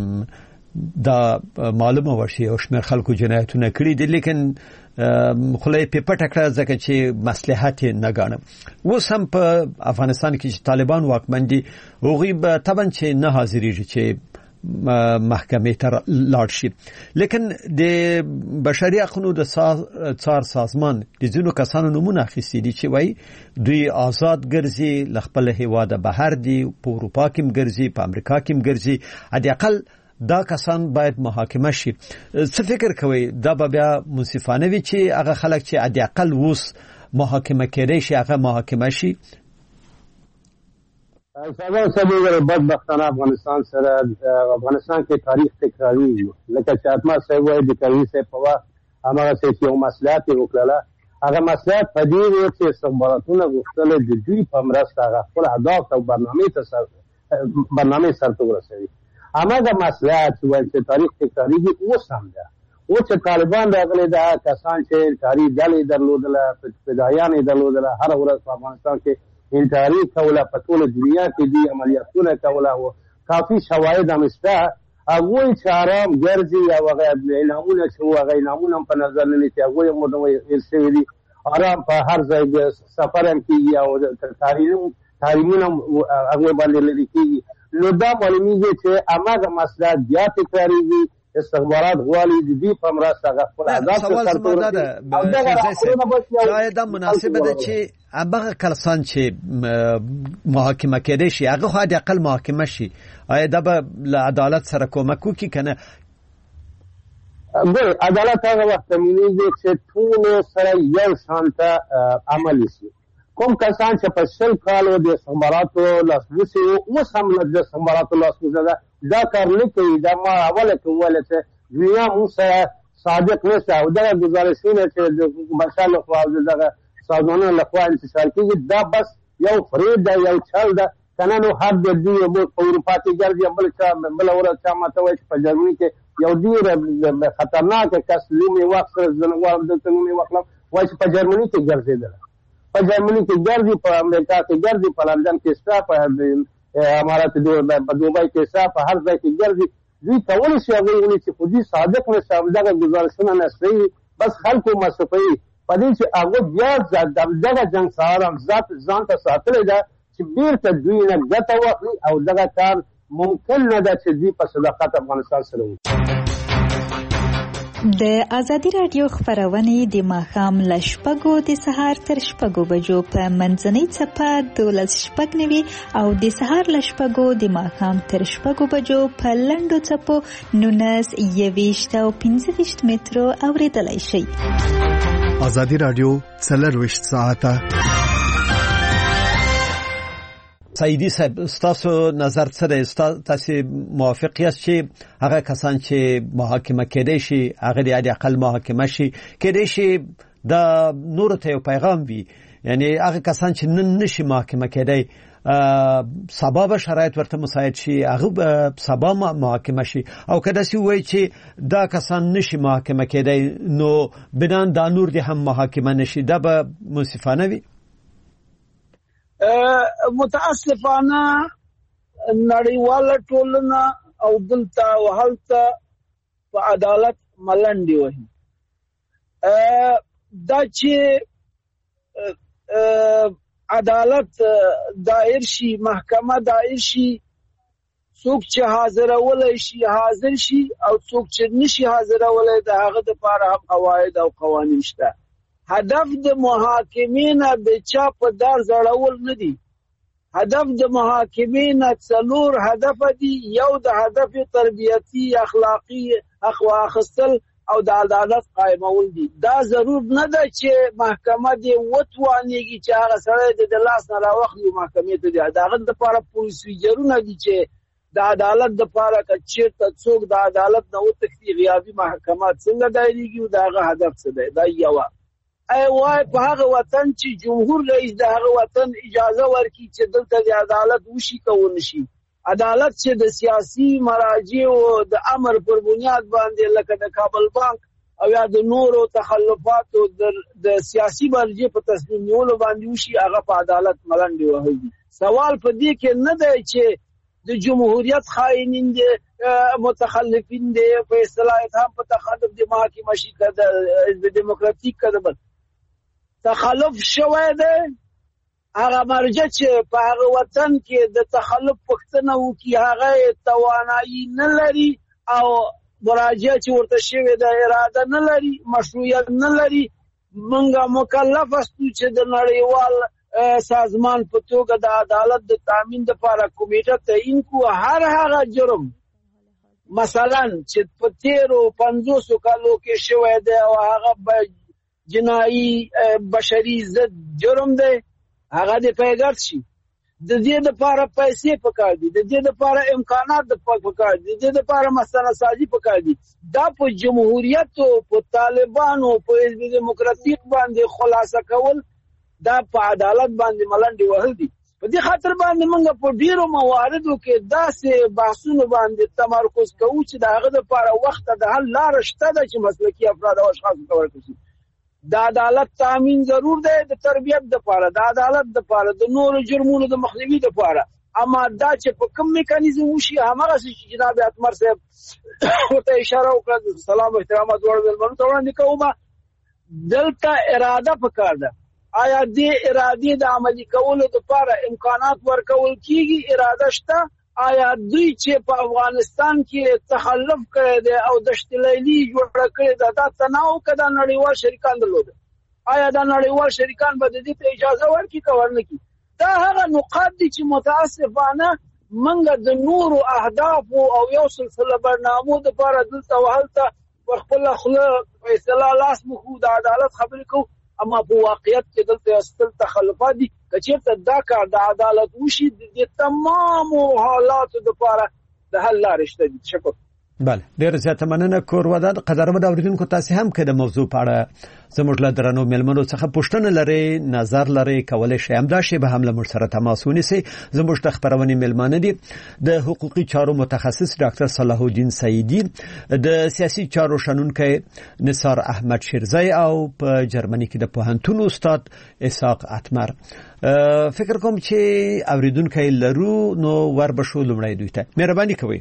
دا معلومه ورشي او شمېر خلکو جنایتونه کړي دي، لیکن خلای په پټه کړه ځکه چې مصلحت نه ګڼم. اوس هم په افغانستان کې چې طالبان واکمن دي، هغوی به طبعا چې نه حاضرېږي چې محکمې ته لاړ شي، لیکن د بشري حقوقو د څار سازمان د ځینو کسانو نومونه اخیستي دي چې وایي دوی آزاد ګرځي، له خپل هیواده بهر دي، په اروپا کې هم ګرځي، په امریکا کې هم ګرځي. حداقل دا کسان باید محاکمه شي. څه فکر کوي دا به بیا منصفانه وي چې هغه خلک چې حداقل اوس محاکمه کېدای شي هغه محاکمه شي؟ ساده سبب بدبختانه افغانستان سره افغانستان کې تاریخ تکراری لکه چې اتمر صاحب وایي د کرزي صاحب په وخت هماغه څه یو مصلحت وکړله، هغه مصلحت په دې و چې استخباراتونه غوښتل د دوی په مرسته هغه خپل اهداف او برنامې سرته ورسوي. هماغه مصلحت وایي چې تاریخ تکراری دی اوس هم ده. اوس چې طالبان راغلي دا کسان چې انتحاري ډلې درلودله، فدایان یې درلودله، هره ورځ په افغانستان کې انتحاري کوله، په ټوله دنیا کې دي عملیاتونه کوله او کافي شواهد هم شته. هغوی چې آرام ګرځي او هغه اعلامونه چې وو هغه اعلامونه هم په نظر نه نیسي، هغوی هم هېر شوي دي. آرام په هر ځای سفر هم کېږي او تحریمونه هغوی باندې لرې کېږي. نو دا معلومیږي چې هماغه مصلحت بیا تکرارېږي. استخبارات غواړي د دې په مرسته هغه خپل اهداف سرته ورسوي. دا مناسبه ده چې هغه کسان چې محاکمه کېدای شي هغه خو حداقل محاکمه شي. آیا دا به له عدالت سره کومک وکړي که نه؟ عدالت هغه وخت تامینېږي چې ټولو سره یو شان ته عمل وشي. کوم کسان چې په 20 کالو د استخباراتو لاسپوڅي وو، اوس هم د استخباراتو لاسپوڅه ده، دا کار نه کوي. دا ما اوله کې وویل چې دنیا موږ سره صادق نشته او دغه ګزارشونه چې د بشر لخوا او دغه سازمانونو لخوا انتشار کېږي دا بس یو فریب ده، یو چل ده. که نه نو هر د دوی په اروپا کې ګرځي، بله ورځ چا ماته وایي چې په جرمني کې یو ډېر خطرناکه کس نوم یې واخیسته، زه نه غواړم دلته نوم یې واخلم، وایي چې په جرمني کې ګرځېدله، په جرمني کې ګرځي، په امریکا کې ګرځي، په لندن کې شته، په امارات په دوبۍ کې شته، په هر ځای کې ګرځي. دوی کولی شي هغوی ونیسي، خو دوی صادق نشته، همدغه ګزارشونه نشته، بس خلکو مصرفوي په دې چې هغوی بیا دغه جنګ سهار هم ځان ته ساتلی ده چې بیرته دوی نه ګټه واخلي او دغه کار ممکن نه ده چې دوی په صداقت افغانستان سره وکړي. د ازادي راډیو خبرونه د ماښام له 6 د سهار تر 6 بجو په منځنۍ څپه 12:09 او د سهار له 6 د ماښام تر 6 بجو په لنډو څپو 19 21 او 25 مترو اوریدلای شئ. ازادي راډیو 24 ساعته. سعیدی صاحب ستاسو نظر څه دی؟ تاسو موافق یاست چې هغه کسان چې محاکمه کېدای شي هغه د حداقل محاکمه شي؟ کېدای شي دا نور ته یو پیغام وي، یعنی هغه کسان چې نن نشي محاکمه کېدای سبا به شرایط ورته مساعد شي هغه سبا محاکمه شي او کله چې وایي چې دا کسان نشي محاکمه کېدای نو بنان دا نور دي هم محاکمه نشي دا به منصفانه وي. متاسفانه نړیواله ټولنه او دلته او هلته په عدالت ملنډي وهي. دا چې عدالت دایر شي محکمه دایر شي څوک چې حاضرولای شي حاضر شي او څوک چې نشي حاضرولای د هغه د لپاره هم قواعد او قوانین شته. هدف د محاکمې نه د چا په دار زړول نه دي. هدف د محاکمې نه څلور هدف دي. یو د هدف تربیتی اخلاقی اخواخستل او د عدالت قائمول دي. دا ضرور نه ده چې محکمه دې وتوانیږي چې هغه سره د لاس نه راوخلي محکمې ته دي. داغه د لپاره پروسیجرونه دي چې د عدالت د لپاره کچېرته څوک د عدالت نه وتښتي غیابي محکمات څنګه دایریږي او داغه هدف څه دی. دا یو وای په هغه وطن چې جمهور رئیس د هغه وطن اجازه ورکړي چې دلته د عدالت وشي کوون شي. عدالت چې د سیاسي مراجع او د امر پر بنیاد باندې لکه د کابل بانک او یا د نورو تخلفات او د سیاسي مرجع په تصمیم نیولو باندې وشي هغه په عدالت ملنډي وهي. سوال په دې کې نه دی چې د جمهوریت خائنین دي متخلفین دي په اصطلاح هم په تخلف د محاکمه شي کده حزب دموکراتیک کده تخلف شوی دی. هغه مرجع چې په هغه وطن کې د تخلف پښتنه وکي هغه توانایي نه لري او مراجعه چې ورته شوی د اراده نه لري مشروعیت نه لري. منګه مکلف استو چې د نړیوال سازمان په توګه د عدالت د تامین لپاره کمیټه تعیین کو. هر هغه جرم مثلا چې په 1350 کالو کې شوی دی او هغه جنایي بشري ضد جرم دی هغه د پیګر شي. د دې لپاره پیسې پکار دي. د دې لپاره امکانات پکار دي. د دې لپاره مسله سازي پکار دي. دا په جمهوریت او په طالبانو په حزب دموکراتیک باندې خلاصه کول دا په عدالت باندې ملنډي وهل دي. په دې خاطر باندې موږ په ډیرو مواردو کې داسې بحثونو باندې تمرکز کوو چې د هغه لپاره وخت د حل لار شته چې مسلکي افراد او اشخاص ورکړي. د عدالت تامین ضرور دی د تربیت لپاره د عدالت لپاره د نورو جرمونو د مخنیوي لپاره. اما دا چې په کوم میکانیزم وشي همغه چې جناب اتمر صاحب ورته اشاره وکړه. سلام او احترامات ورکړم ته وړاندې کوم. دلته اراده پکار ده. آیا دې ارادې د عملي کولو لپاره امکانات ورکول کیږي؟ اراده شته. آیا دوی چې په افغانستان کې تخلف کړی دی او دشت لیلی جوړ کړی دی دا تناو کده نړیوال شریکان درلود؟ آیا دا نړیوال شریکان به دې ته اجازه ورکړي که ورنکړي؟ دا هغه نقاط دي چې متاسفانه منګه د نورو اهداف او یو سلسله برنامو د لپاره دلته وهلته پر خپل خوله فیصله لاس مخو د عدالت خبرې کوو. اما په واقعیت کې دلته استل تخلفات دي. کچېرته دا کار د عدالت وشي د تمامو حالاتو لپاره د حل لارې شته دي. شکر. بله ډېر زیاته مننه کورودان. قدرمن اوریدونکو تاسو هم که د موضوع په اړه زموږ له درنو مېلمنو څخه پوښتنه لرئ نظر لرئ کولی شئ همدا شیبه هم له موږ سره تماس ونیسئ. زموږ د خپرونې مېلمانه دي د حقوقي چارو متخصص ډاکټر صلاح الدین سعیدي د سیاسي چارو شنونکی نثار احمد شیرزی او په جرمني کې د پوهنتون استاد اسحاق اتمر. فکر کوم چې اوریدونکي لرو نو وربشو لمړی دوی ته مهرباني کوئ.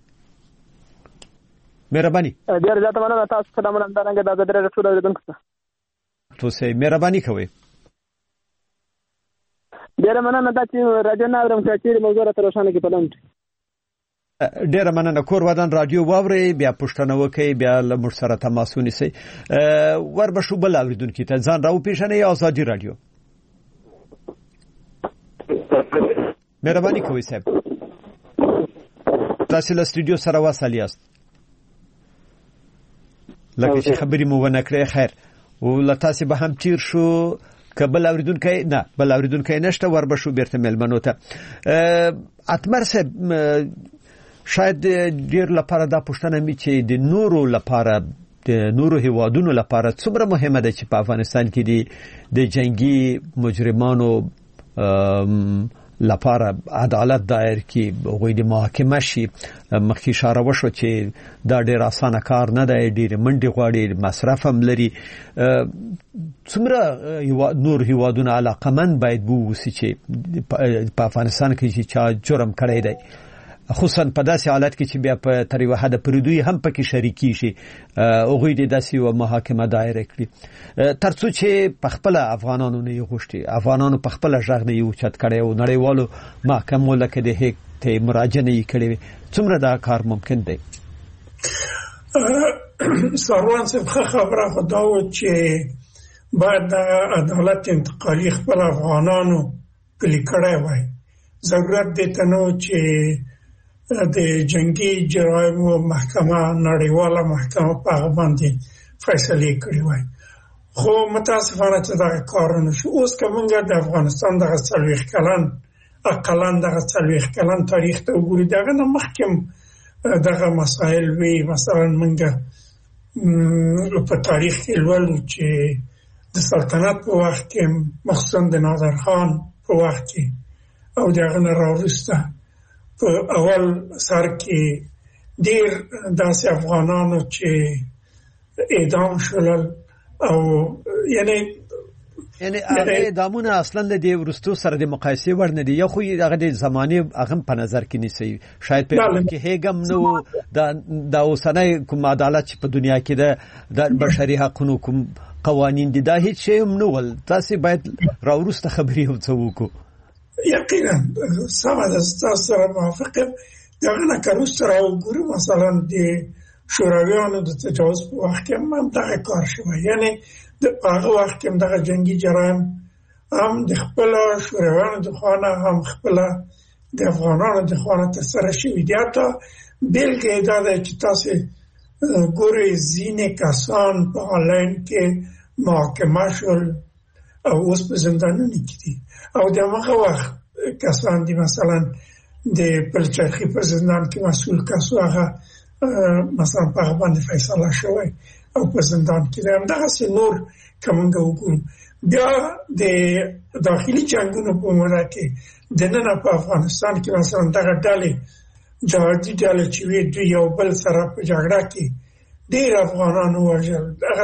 مهرباني ډیر زیاته مننه تاسو ته د منندرنګ د ازادي راډیو اوریدونکو ته تاسو مهرباني کوئ. ډیر مننه چې راډیو نه اورم چې موضوع راته روښانه کې پلان ډیر مننه کورودان رادیو واوري بیا پښتنه وکي بیا له موږ سره تماس ونیسئ. وربشو بل اوریدونکو ته ځان راو پیژنئ ازادي راډیو. مهرباني کوئ صاحب تاسو له استودیو سره وصل یاست. لکه چې خبرې مو ونه کړې خیر او لتاسې به هم چیر شو که بل اوریدونکی نه بل اوریدونکی نشته وربشو بیرته مېلمنو ته. اتمر صاحب شاید ډیر لپاره دا پوښتنه می چې د نورو لپاره د نورو هیوادونو لپاره څومره مهمه ده چې په افغانستان کې د جنگي مجرمانو لپاره عدالت دایر کی غوی د محاکمه شي مخکې اشاره وشو چې دا ډیر اسانه کار نه دی ډیر منډي غواړي مصرف هم لري څومره نور هیوادونه علاقمند باید ووسی چې په افغانستان کې چې چا جرم کړی دی خصوصا په داسې حالت کې چې بیا په تر یو حد پردوی هم پکې شریکی شي هغوی د داسې یو محاکمه دایر کړي ترڅو چې په خپل افغانانو نه یغوشتي افغانانو په خپل ژغ نه یو چت کړي او نړیوالو محکمو لکه د هیګ ته مراجعه نه کړي څومره دا کار ممکن دی سروان څخه خبره خداو چې بعد عدالت انتقالي خپل افغانانو کلی کړه وای ضرورت دې ته نو چې د جنگي جرایمو محکمه نړیواله محکمه په باندې فیصله کړې وای خو متاسفانه چې دا کار نه شو اوس کومه د افغانستان د 40 کلن اقلن د 40 کلن تاریخ ته وګورئ دغه محکم دغه مسائل وی مثلا منګه په تاریخ کې ولول چې د سلطنت په وخت کې مخصوصا د نادر خان په وخت کې او دغه نه راوسته په اول سر کې ډیر داسې افغانانو چې اعدام شول او یعنی اعدامونه اصلا د ورستو سره د مقایسې وړ نه دي یو خو دغه د زمانه هغه په نظر کې نیسي شاید په کې هیګم نو د اوسنۍ کوم عدالت په دنیا کې د بشري حقوقو کوم قوانین دي دا هیڅ شی هم نه ول تاسو باید راورسته خبري وڅوکو یقینا سمه تاسو سره موافقم دغه نه کاروس سره وګورو مثلا د شورویانو د تجاوز په وخت کې هم دغه کار شوی یعنی د هغه وخت کې دغه جنگي جرایم هم د خپل شورویانو د خانه هم خپل د افغانانو د خانه تسره شوی دی تا بلکې دا چې تاسو ګوري زینې کسان په آنلاین کې محاکمه شول او اوس په زندانونو کې دي او دغه وخت کسان دي مثلا د پلچرخي په زندان کې مسؤل کسو هغه مثلا په باندې فیصله شوی او په زندان کې دغه نور کومه وګورو بیا د داخلي جنگونو په موده کې د نن په افغانستان کې مثلا دغه ډلې جهادي ډلې چې وي دوی یو بل سره په جګړه کې ډېر افغانانو وژل هغه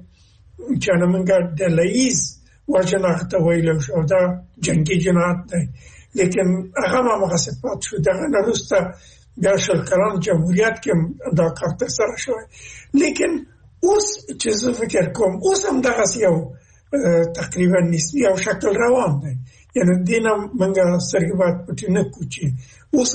چې موږ د لایز وجنه ته ویلو شو دا جنگي جنایت دی لیکن هغه ما صفات شو دغه وروسته بیا شل کلان جمهوریت کې دا کار ترسره شوی لیکن اوس چې زه فکر کوم اوس هم دغه یو تقریبا نسبی او شکل روان دی یعنی دینه موږ سرګبات پټ نه کوچی اوس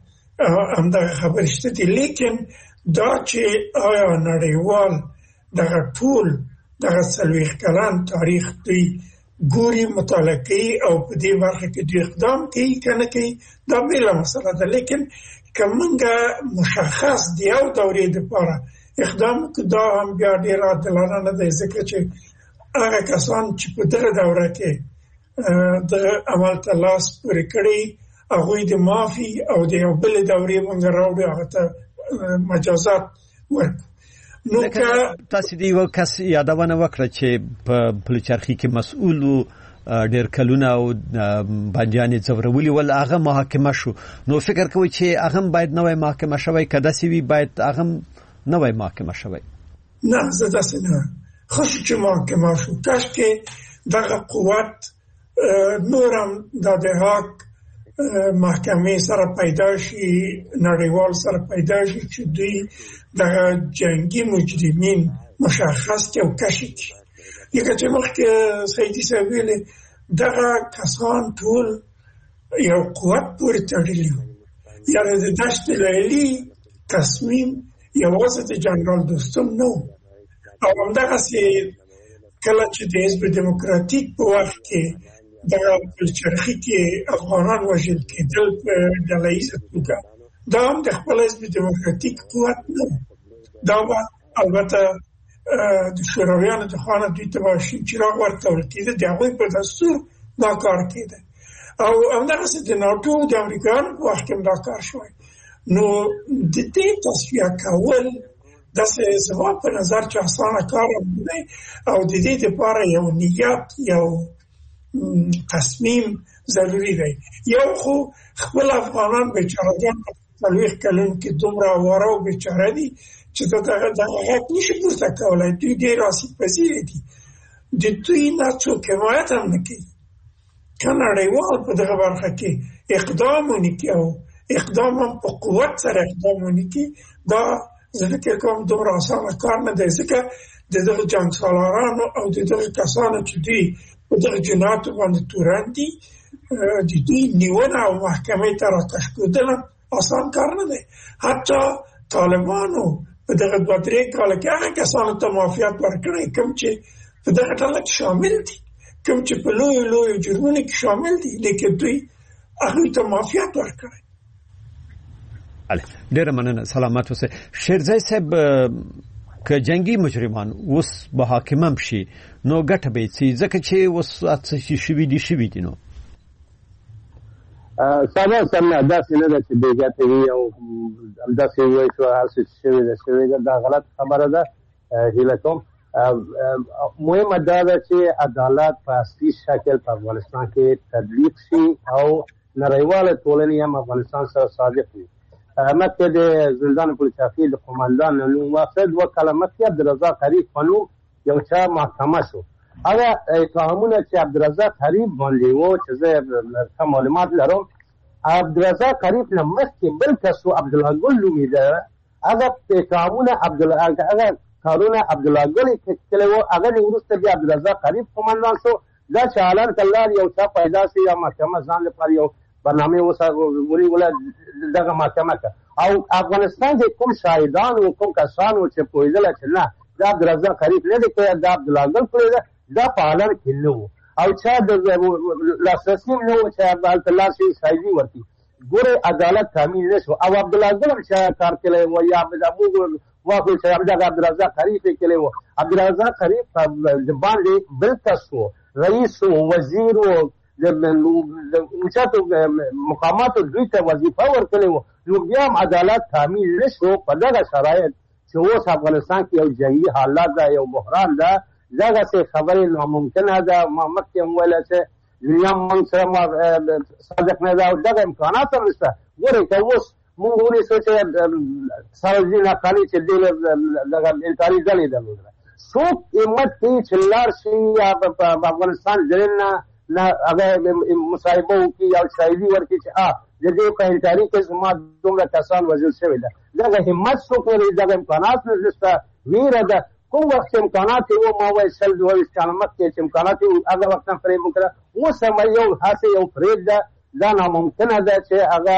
هم دا خبر شته دي لیکن دا چې آیا نړیوال دغه ټول دغه 40 کلن تاریخ دی ګوري مطالعه کوي او په دې برخه کې د اقدام کوي کنه کوي دا بل مسله ده لیکن کومه مشخص دی او دورې لپاره اقدام دا هم بیا ډیر عادلانه نه دی ځکه چې هغه کسان چې په دغه دوره کې د عمل تلاش پرې کړی هغه د معافي او د یو بل دورې مونږ راوړو هغه ته مجازات ورکړو نو تاسو دی یو کس یادونه وکړه چې په پلچرخي کې مسؤل ډیر کلونه او باندې ځورولي ول هغه محاکمه شو نو فکر کوي چې هغه باید نوې محاکمه شوی کده سی وی باید هغه نوې محاکمه شوی نه زه داسې نه خوش چې محاکمه شو کاش کې دغه قوت نورم د حق محکمه سره پیدا شي نړیوال سره پیدا شي چې دوی د جنگي مجرمین مشخص او کشف یکه چې مخکې سیدی سویل دغه کسان ټول یو قوت پورې تړلي یعنی د دشت لیلی تصمیم یوازې د جنرال دوستم نو او همدغه کله چې د حزب دموکراتیک په وخت کې دغه پلچرخي کې افغانان وژل کېدل په ډلهییزه توګه دا هم د خپل حزب دموکراتیک قوت نه دا البته د شورویانو د خانه دوی ته باشي چې راغورتول کېده د هغوی په دستور دا کار کېده او همدغسې د ناټو د امریکایانو په وخت کې دا کار شوی نو د دې تصفیه کول داسې زما په نظر چې اسانه کار نه او د دې لپاره یو نیت یو تصمیم ضروری دی. یو خو خپل افغانان بیچارهګان څلوېښت کلن کې دومره واره او بیچاره دي چې دغه حق نشي پورته کولی. دوی ډېر آسیب پذیره دي. د دوی نه څوک حمایت هم نه کوي. که نړیوال په دغه برخه کې اقدام ونه کړي او اقدام هم په قوت سره اقدام ونه کړي، دا زه فکر کوم دومره اسانه کار نه دی، ځکه د دغه جنګسالارانو او د دغه کسانو چې دوی په دغه جنایاتو باندې تورن دي د دوی نیونه او محکمې ته راکشکېدل اسان کار نه دی. حتی طالبانو په دغه 2-3 کاله کې هغه کسانو ته معافیت ورکړی کوم چې په دغه ډله کې شامل دي، کوم چې په لویو جرمونو کې شامل دي، لیکن دوی هغوی ته معافیت ورکړی. ډېره مننه، سلامت اوسئ. شیرزی صاحب، که جنگي مجرمان اوس به حاکم شي نو ګټه به څه، ځکه چې اوس څه شوي دي نو ساده سمه داسې نه ده چې بې ګټې وي او همداسې ووایي چې هر څه شوي ده، دا غلط خبره ده. هیله کوم مهمه دا ده چې عدالت په اصلي شکل په افغانستان کې تطبیق شي او نړیواله ټولنې هم افغانستان سره صادق وي. مخکې د زندان پولیسافي د قوماندان نوم واخیست، 2 کاله مخکې عبدالرزاق حریف په نوم یو چا محکمه شو. هغه اتهامونه چې عبدالرزاق حریف باندې وو چې زه ښه معلومات لرم، عبدالرزاق حریف نه مخکې بل کس و عبدالله ګل نومېده، هغه اتهامونه هغه کارونه عبدالله ګل کړي وو، هغه نه وروسته بیا عبدالرزاق حریف قوماندان شو. دا چې حالان کلار یو چا پیدا شي یا محکمه ځان لپاره یو برنامه وسوري ولا دغه محکمه کا او افغانستان کې کوم شاهدان او کوم کسان چې پوهیدل چې نه دا عبدالرزاق حریف نه دی کړی، دا عبدالله ګل کړی دا په حالان کې نه وو او چا د لاسرسي نه وو چې الله شي شاهدي ورکړي. ګوره عدالت تامین نشو او عبدالله ګل چې کار کړی و یا ابو واخل چې عبدالرزاق حریف کړی و. عبدالرزاق حریف باندې بل کس و، رئیس و، وزیر و، اوچاتو مقاماتو دوی ته وظیفه ورکړې وه، نو بیا هم عدالت تامین نشو. په دغه شرایط چې اوس افغانستان کې یو جنګي حالات ده، یو بحران ده، دغسې خبرې ناممکنه ده. ما مخکې هم ویله چې دنیا موږ سره صادق نه ده او دغه امکانات هم نشته. ګورئ که اوس موږ ونیسو چې صلاحالدین حقاني چې دې دغه انکاري ډلې درلودله، څوک همت کوي چې لاړ شي یا په افغانستان جنین نه هغه مصاحبه وکړي یا شاهدي ورکړي چې د دې په انکاري کې زما دومره کسان وژل شوي ده. دغه همت څوک لري؟ دغه امکانات نشته، ویره ده. کوم وخت چې امکانات یې وو، ما وایي 100-22 کاله مخکې چې امکانات یې هغه وخت هم فریب وکړه، اوس هم یو هسې یو فریب ده. دا ناممکنه ده چې هغه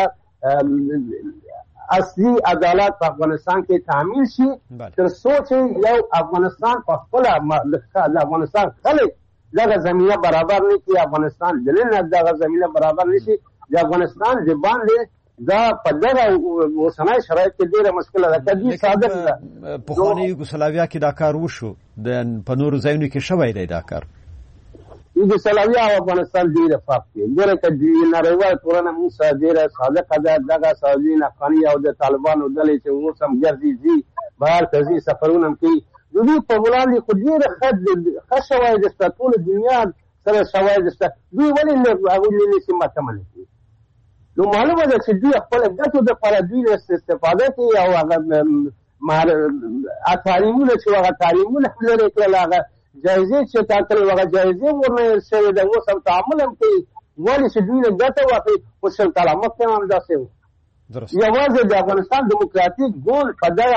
اصلي عدالت په افغانستان کې تامین شي تر څو چې یو افغانستان په خپله د افغانستان خلک دغه زمینه برابر نه کړي، افغانستان دننه دغه زمینه برابر نه شي، د افغانستان د باندې دا په دغه اوسنۍ شرایط کې ډېره مشکله ده. که دوی صادق ده پخوانۍ یوګوسلاویا کې دا کار وشو، په نورو ځایونو کې شوی دی دا کار. یوګوسلاویا او افغانستان ډېره فرق دی. ګوره که نړیواله ټولنه موږ سره ډېره صادقه ده، دغه صلاحالدین حقاني او د طالبانو ډلې چې اوس هم ګرځي، ځي بهر ته ځي، سفرونه هم کوي، د دوی په وړاندې خو ډېره ښه شواهد شته، ټوله دنیا سره شواهد شته. دوی ولې هغوی نه نیسي محکمه نه کوي؟ نو معلومه ده چې دوی خپله ګټو دپاره دوی استفاده کوي او هغه تعلیمونه چې هغه تعلیمونه هم لرې کړل، هغه جایزې چې ټاکلې هغه جایزې ورنه شوې ده، اوس هم تعامل هم کوي. ولې چې دوی نه ګټه واخلي؟ خو 100 کاله مخکې هم همداسې وو. یوازې د افغانستان دیموکراتیک ګوند په دغه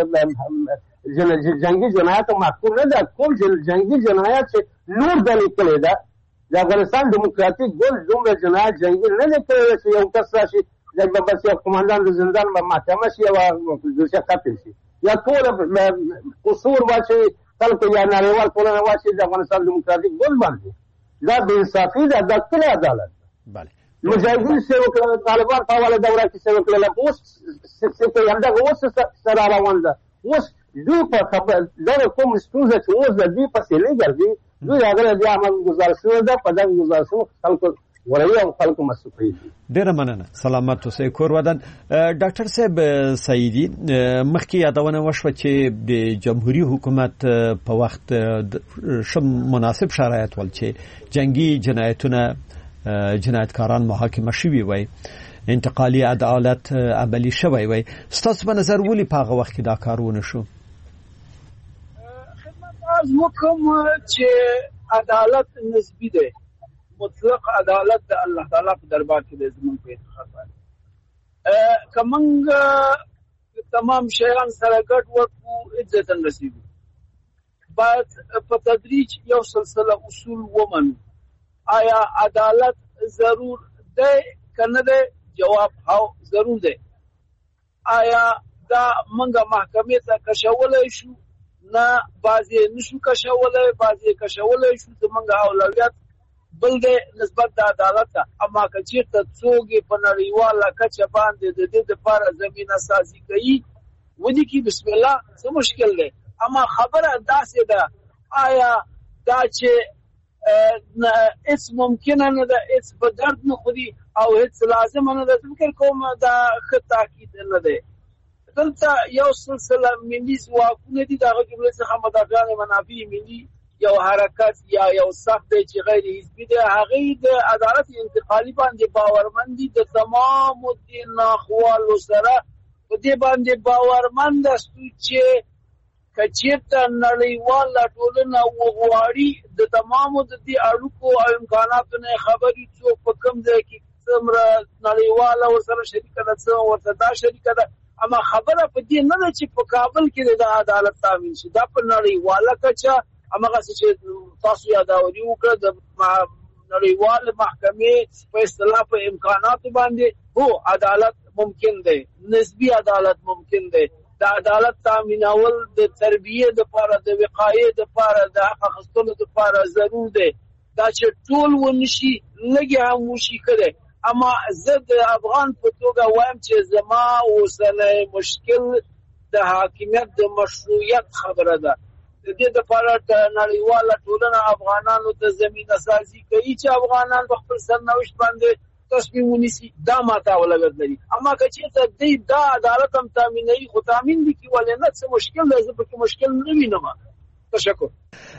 جنگي جنایاتو محکوم نه ده. کوم جنگي جنایات چې نور ډلې کړې ده، د افغانستان دیموکراتیک ګوند دومره جنایت جنګي نه دی کړی چې یو کس راشي بس یو قوماندان د زندان به محکمه شي او دوسیه قتل شي یا ټوله قصور واچوي خلکو یا نړیوال ټولنه واچوي د افغانستان دیموکراتیک ګوند باندې. دا بې انصافي ده، دا کله عدالت ده؟ مجاهدین څه وکړل؟ طالبان په اوله دوره کې څه وکړل؟ اوس څه کوي؟ همدغه اوس سره روان ده. اوس دوی په دغه کوم ستونزه چې اوس د دوی پسې نه ګرځي، دوی هغه بیا عمل ګزارشونه ده، په دغه ګزارشونو خلکو ورایي او خلکو مسؤلیت دي. ډېره مننه، سلامت اوسئ. کور ودان. ډاکټر صاحب سعیدي، مخکې یادونه وشوه چې د جمهوریت حکومت په وخت مناسب شرایط ول چې جنگي جنایتونه جنایتکاران محاکمه شوي وای، انتقالي عدالت عملی شوی وای. ستاسو په نظر ولې په هغه وخت کې دا کارونه شو؟ خدمت عرض وکم چې عدالت نسبی ده، مطلق عدالت د الله تعالی په دربار کې د زمون په انتخاب باندې کومنګ تمام شیان سره ګډ ورکو عزت نصیب باید په تدریج یو سلسله اصول ومنو. آیا عدالت ضرور ده کنه ده؟ جواب هاو ضرور ده. آیا دا منګه محکمې ته کشولای شو؟ نه، بعضی نشو کشولای، بعضی کشولای شو. زمونږه اولویت بل ده نسبت د عدالت ته. اما که چېرته څوک په نړیواله کچه باندې د دې دپاره زمینه سازي کوي ودې کې بسم الله، څه مشکل دی. اما خبره داسې ده آیا دا چې هیڅ ممکنه نه ده، هیڅ په درد نه خوري او هیڅ لازمه نه ده، فکر کوم دا ښه تاکید نه دی. دلته یو سلسله ملي ځواکونه دي، د هغه جملې څخه مدافعان منافع ملي یو حرکت یا یو سخت دی چې غیر حزبي دی، هغې د عدالت انتقالي باندې باورمند دي. د تمامو دې ناخوالو سره په دې باندې باورمند استو چې که چېرته نړیواله ټولنه وغواړي د تمامو د دې اړیکو او امکاناتو نه خبري څوک په کوم ځای کې څومره نړیواله ورسره شریکه ده، څه ورته دا شریکه ده. اما خبره په دې نه ده چې په کابل کې د عدالت تامین شي، دا په نړیواله کچه هماغسې چې تاسو یاداوري وکړه د نړیوالې محکمې په اصطلاح په امکاناتو باندې هو عدالت ممکن دی، نسبي عدالت ممکن دی. د عدالت تامینول د تربیې دپاره، د وقایې دپاره، د حق اخیستلو دپاره ضرور دی. دا چې ټول ونشي، لږې هم وشي ښه دی. اما زه د افغان په توګه وایم چې زما اوسنی مشکل د حاکمیت د مشروعیت خبره ده. د دې دپاره نړیواله ټولنه افغانانو ته زمینه سازي کوي چې افغانان په خپل سرنوشت باندې تصمیم ونیسي، دا ماته اولویت لري. اما که چېرته دی دا عدالت هم تامینوي، خو تامین دي کې ولې نه، څه مشکل دی؟ زه پکې مشکل نه وینم. تشکر.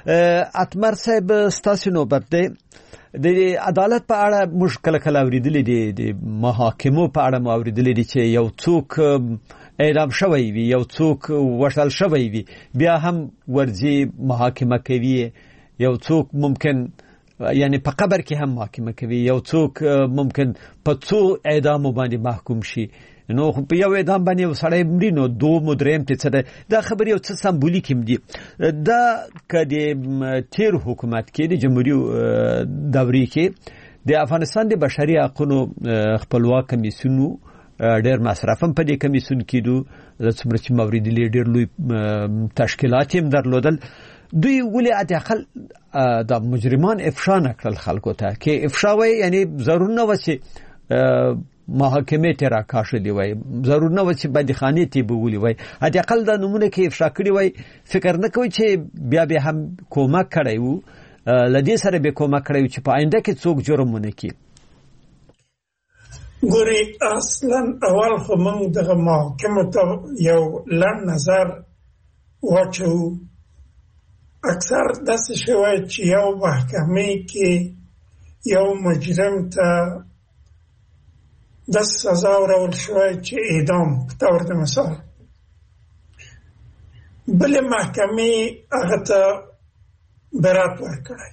اتمر صاحب، ستاسو نوبت دی. د عدالت په اړه موږ کله کله اورېدلي دي، د محاکمو په اړه مو اورېدلي دي چې یو څوک اعدام شوی وي، یو څوک وژل شوی وي، بیا هم ورځي محاکمه کوي. یو څوک ممکن یعنی په قبر کې هم محاکمه کوي، یو څوک ممکن په څو اعدامو باندې محکوم شي. نو په یو اعدام باندې یو سړی مري، نو دوم دریم ته څه ده؟ دا خبرې یو څه سمبولیک هم دي. دا که د تیر حکومت کې د جمهوریت دورې کې د افغانستان د بشري حقوقو خپلواک کمیسیونو ډېر مصرف هم په دې کمیسیون کې دو، څومره چې موریدلي ډېر لوی تشکیلات هم درلودل. دوی ولې حداقل د مجرمان افشا نه کړل خلکو ته؟ کې افشا وای یعنی ضرور نه و چې محاکمې ته راکاشلي وای، ضرور نه و چې بندیخانې ته بوولي وای، حداقل دا نمونه کې افشا کړي وای. فکر نه کوي چې بیا به هم کومک کړی وو، لدې سره به کومک کړی وو چې په آینده کې څوک جرم ونه کړي. ګوري، اصلا اول خو موږ دغه محاکمو ته یو لنډ نظر واچو. اکثر داسې شوی چې یو محکمې کې یو مجرم ته داسې سزا ورکول شوی چې اعدام په طور د مثال، بلې محکمې هغه ته برات ورکړی.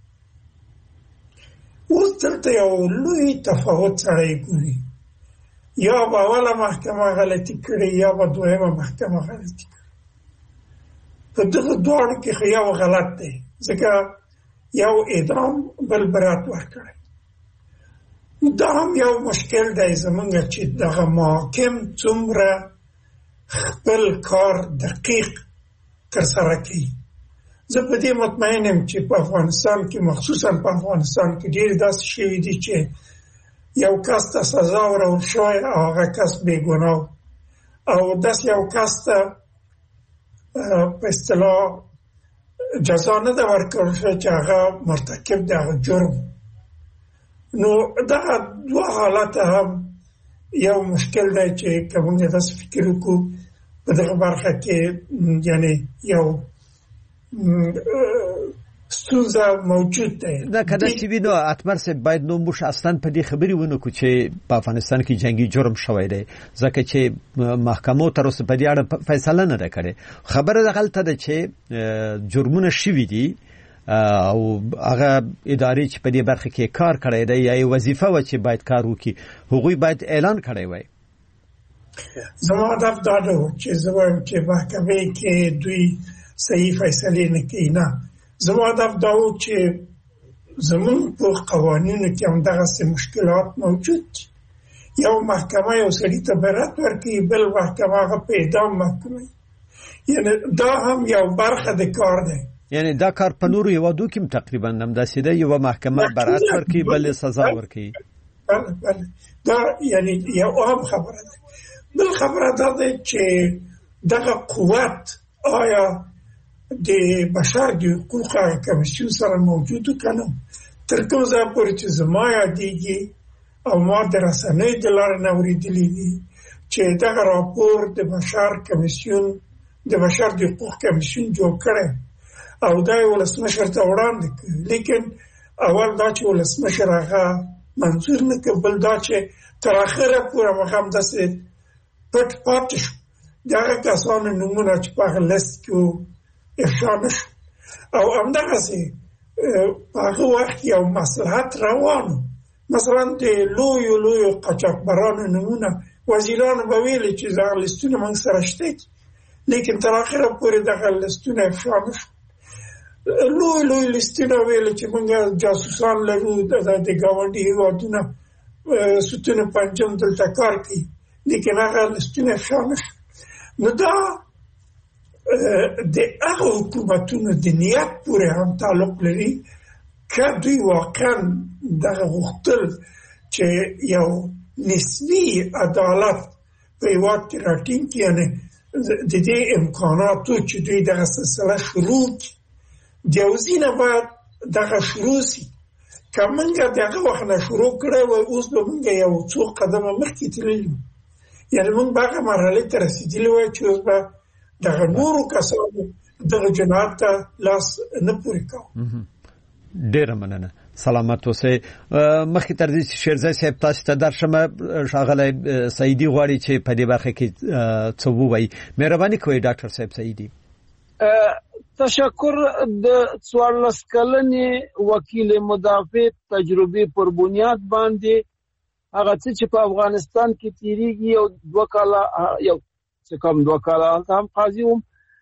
اوس دلته یو لوی تفاوت سړی ګوري، یا به اوله محکمه غلطي کړې یا به دویمه محکمه غلطي کړې. په دغه دواړو کې خو یو غلط دی، ځکه یو اعدام بل برات ورکړی. دا هم یو مشکل دی زمونږ چې دغه محاکم څومره خپل کار دقیق ترسره کوي. زه په دې مطمئن یم چې په افغانستان کې، مخصوصا په افغانستان کې، ډېر داسې شوي دي چې یو کس ته سزا ورکول شوی او هغه کس بې ګناه، او داسې یو کس ته په اصطلاح جزا نه ده ورکړل شوې چې هغه مرتکب د هغه جرم. نو دغه دوه حالت هم یو مشکل دی چې که موږ داسې فکر وکړو په دغه برخه کې، یعنی یو ستونزه موجود ده. نه کله چې وینو اتمر صاحب باید نو موږ اصلا په دې خبرې ونه کو چې په افغانستان کې جنگي جرم شوی دی ځکه چې محکمو تر اوسه په دې اړه فیصله نه ده کړې. خبره ده غلطه ده چې جرمونه شوي دي او هغه ادارې چې په دې برخه کې کار کړی دی یا وظیفه و چې باید کار وکړي هغوی باید اعلان کړی وای. زما هدف دا ده چې زموږ چې محکمې کې دوی صحیح فیصله نه کوي. نه، زما هدف دا و چې زمون په قوانینو کې هم دغه مشکلات موجود دي. یو محکمه یو سړي ته برات ورکوي، بل محکمه هغه په اعدام محکوموي. یعنی دا هم یو برخه د کار دی. یعنی دا کار په نورو هیوادو کې تقریبا همداسې ده، یو محکمه برات ورکوي بل سزا ورکوي. بله دا یعنی یو اهم خبره ده. بل خبره دا ده چې دغه قوت آیا د بشر د حقوقو کمیسیون سره موجود کنه. تر کومه ځای پورې چې زما یادېږي او ما د رسنۍ د لارې نه اورېدلي دي چې دغه راپور د بشر کمیسیون د بشر د حقوقو کمیسیون جوړ کړی او دا یې ولسمشر ته وړاندې کړ، لیکن اول دا چې ولسمشر هغه منظور نه کړ، بل دا چې تر اخره پورې هغه همداسې پټ پاتې شو. د هغه کسانو نومونه چې په هغه لیست کې افشا نشو او همدغسې په هغه وخت یو مصلحت روانو. مثلا د لویو قاچاقبرانو نومونه وزیرانو به ویلي چې دغه لیستونه موږ سره شته دي، لیکن تر اخره پورې دغه لیستونه افشا نشو. لوی لیستونه ویلي چې موږ جاسوسان لرو، د ګاونډي هېوادونه ستون پنجم دلته کار کوي، لیکن هغه لیستونه افشا نشو. نو دا د هغه حکومتونو د نیت پورې هم تعلق لري که دوی واقعا دغه غوښتل چې یو نسبي عدالت په هېواد کې راټینګ کړي، یعنې د دې امکاناتو چې دوی دغه سلسله شروع کړي د یو ځای نه باید دغه شروع شي. که موږ د هغه وخت نه شروع کړی وای اوس به موږ یو څو قدمه مخکې تللي وو، یعنې موږ به هغه مرحلې ته رسېدلي وای چې اوس به دغه نورو کسانو دغه جنایت ته لاس نه پورې کوو. ډیره مننه، سلامت اوسئ. مخکې تر دې چې شیرزی صاحب تاسو ته درشم، ښاغلی سعیدي غواړي چې په دې برخه کې څه ووایي. مهرباني کوئ ډاکټر صاحب سعیدي. تشکر. د 14 کلنې وکیل مدافع تجربې پر بنیاد باندې هغه څه چې په افغانستان کې تیریږي یو 2 کاله یو څه کم 2 کاله هم قاضي وم.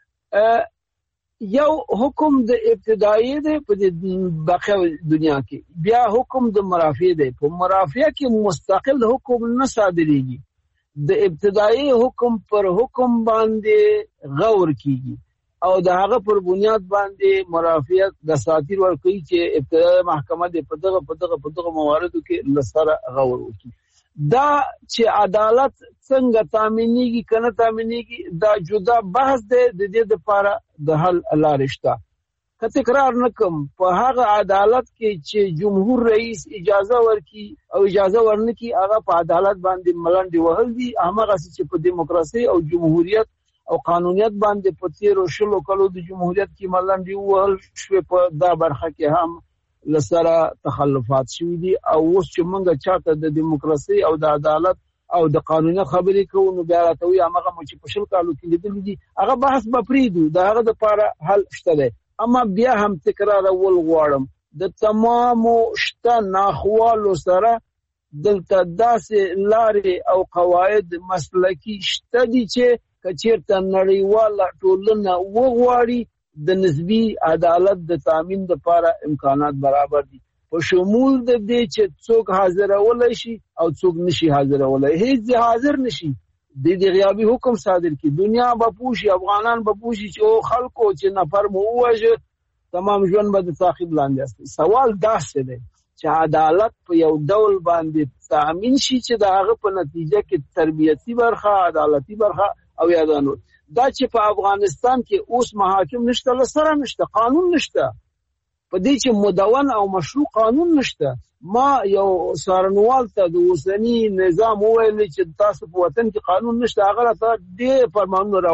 یو حکم د ابتدایي دی په باقي دنیا کې، بیا حکم د مرافع دی. په مرافع کې مستقل حکم نه صادریږي، د ابتدایي حکم پر حکم باندې غور کیږي او د هغه پر بنیاد باندې مرافع د ساتیر ورکوي چې ابتدایي محکمه د په دغه مواردو کې لسره غور وکړي. دا چې عدالت څنګه تامینېږي کنه تامینېږي دا جدا بحث دی، د دې لپاره د حل لارې شته. که تکرار نکم په هغه عدالت کې چې جمهور رئیس اجازه ورکړي او اجازه ورنکړي هغه په عدالت باندې ملنډې وهل دي، هماغسې چې په دیموکراسي او جمهوریت او قانونیت باندې په تیرو 20 کالو د جمهوریت کې ملنډې ووهل شوې، په دا برخه کې هم لسره تخلفات شوي دي. او اوس چې موږ چاته د دیموکراسي او د عدالت او د قانونیت خبرې کوو نو بیا راته وایي هماغه مو چې په 20 کالو کې لیدلي دي هغه بحث به پرېږدو، د هغه دپاره حل شته دی. اما بیا هم تکرارول غواړم د تمامو شته ناخوالو سره دلته داسې لارې او قواعد مسلکي شته دي چې که چېرته نړیواله ټولنه وغواړي د نسبي عدالت د تامین لپاره امکانات برابر دي، په شمول د دې چې څوک حاضرولای شي او څوک نشي حاضرولای. هیڅ حاضر نشي د دې غیابي حکم صادر کی، دنیا به پوښي، افغانان به پوښي چې او خلکو چې نفر مو ووژه تمام ژوند به د تعقیب لاندې است. سوال داسې دی چې عدالت په یو ډول باندې تامین شي چې د هغه په نتیجه کې تربیتي برخه، عدالتي برخه او یادانو. دا چې په افغانستان کې اوس محاکم نشته، لسره نشته، قانون نشته، په دې چې مدون او مشروع قانون نشته. ما یو سارنوال ته د اوسني نظام وویل چې تاسو په وطن کې قانون نشته، هغه راته ډېر فرمانونه راوړ،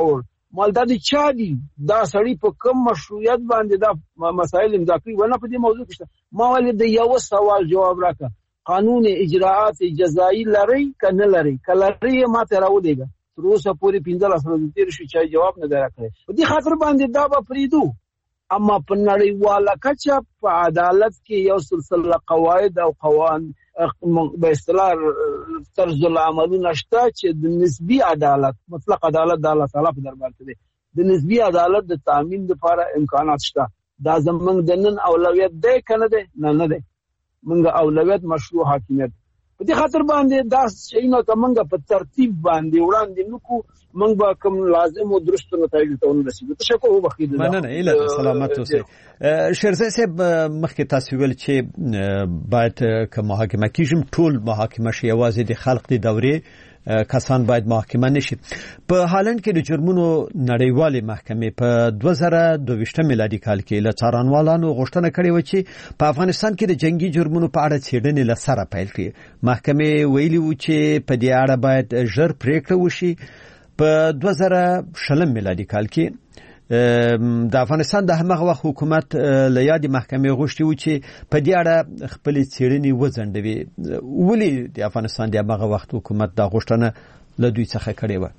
مالداري چا دي دا سړی په کوم مشروعیت باندې دا مسائل امضا کړی ونه په دې موضوع کې ما ولې د یو سوال جواب راکړه قانون اجراءات جزایی لري کنه لري کلري ما ته راو دیګه تر اوسه پورې 15 سره تیر شي چې جواب نه درکړي په دې خاطر باندې دا به پریدو اما په نړیواله کچه په عدالت کې یو سلسله قواعد او قوانین به اصطلاح طرز العمل نشته چې د نسبی عدالت مطلق عدالت د الله تعالی په دربار کې دی د نسبی عدالت د تامین لپاره امکانات شته دا زمونږ د نن اولویت دی کنه دی نه دی موږ اولویت مشروع حاکمیت په دې خاطر باندې دا شي نو کومه په ترتیب باندې وړاندې نکو موږ به کوم لازم او درست نتایج ته ورسېږو تشکر وبخښید مننه اله سلامت اوسئ شیرزای صاحب مخکې تاسو ویل چې باید که محاکمه کیږم ټول محاکمه شي یوازې د خلق د دورې کسان باید محاکمه نشي په هالند کې د جرمونو نړیوالې محکمې په 2022 میلادي کال کې له څارنوالانو غوښتنه کړې و چې په افغانستان کې د جنگي جرمونو په اړه څېړنې له سره پیل کړي محکمې ویلي و چې په دې اړه باید ژر پریکړه وشي په 2020 میلادي کال کې د افغانستان د همغه وخت حکومت له یادې محکمې غوښتي و چې په دې اړه خپل څېړنې وځنډوي ولې د افغانستان د همغه وخت حکومت دا غوښتنه له دوی څخه کړې وه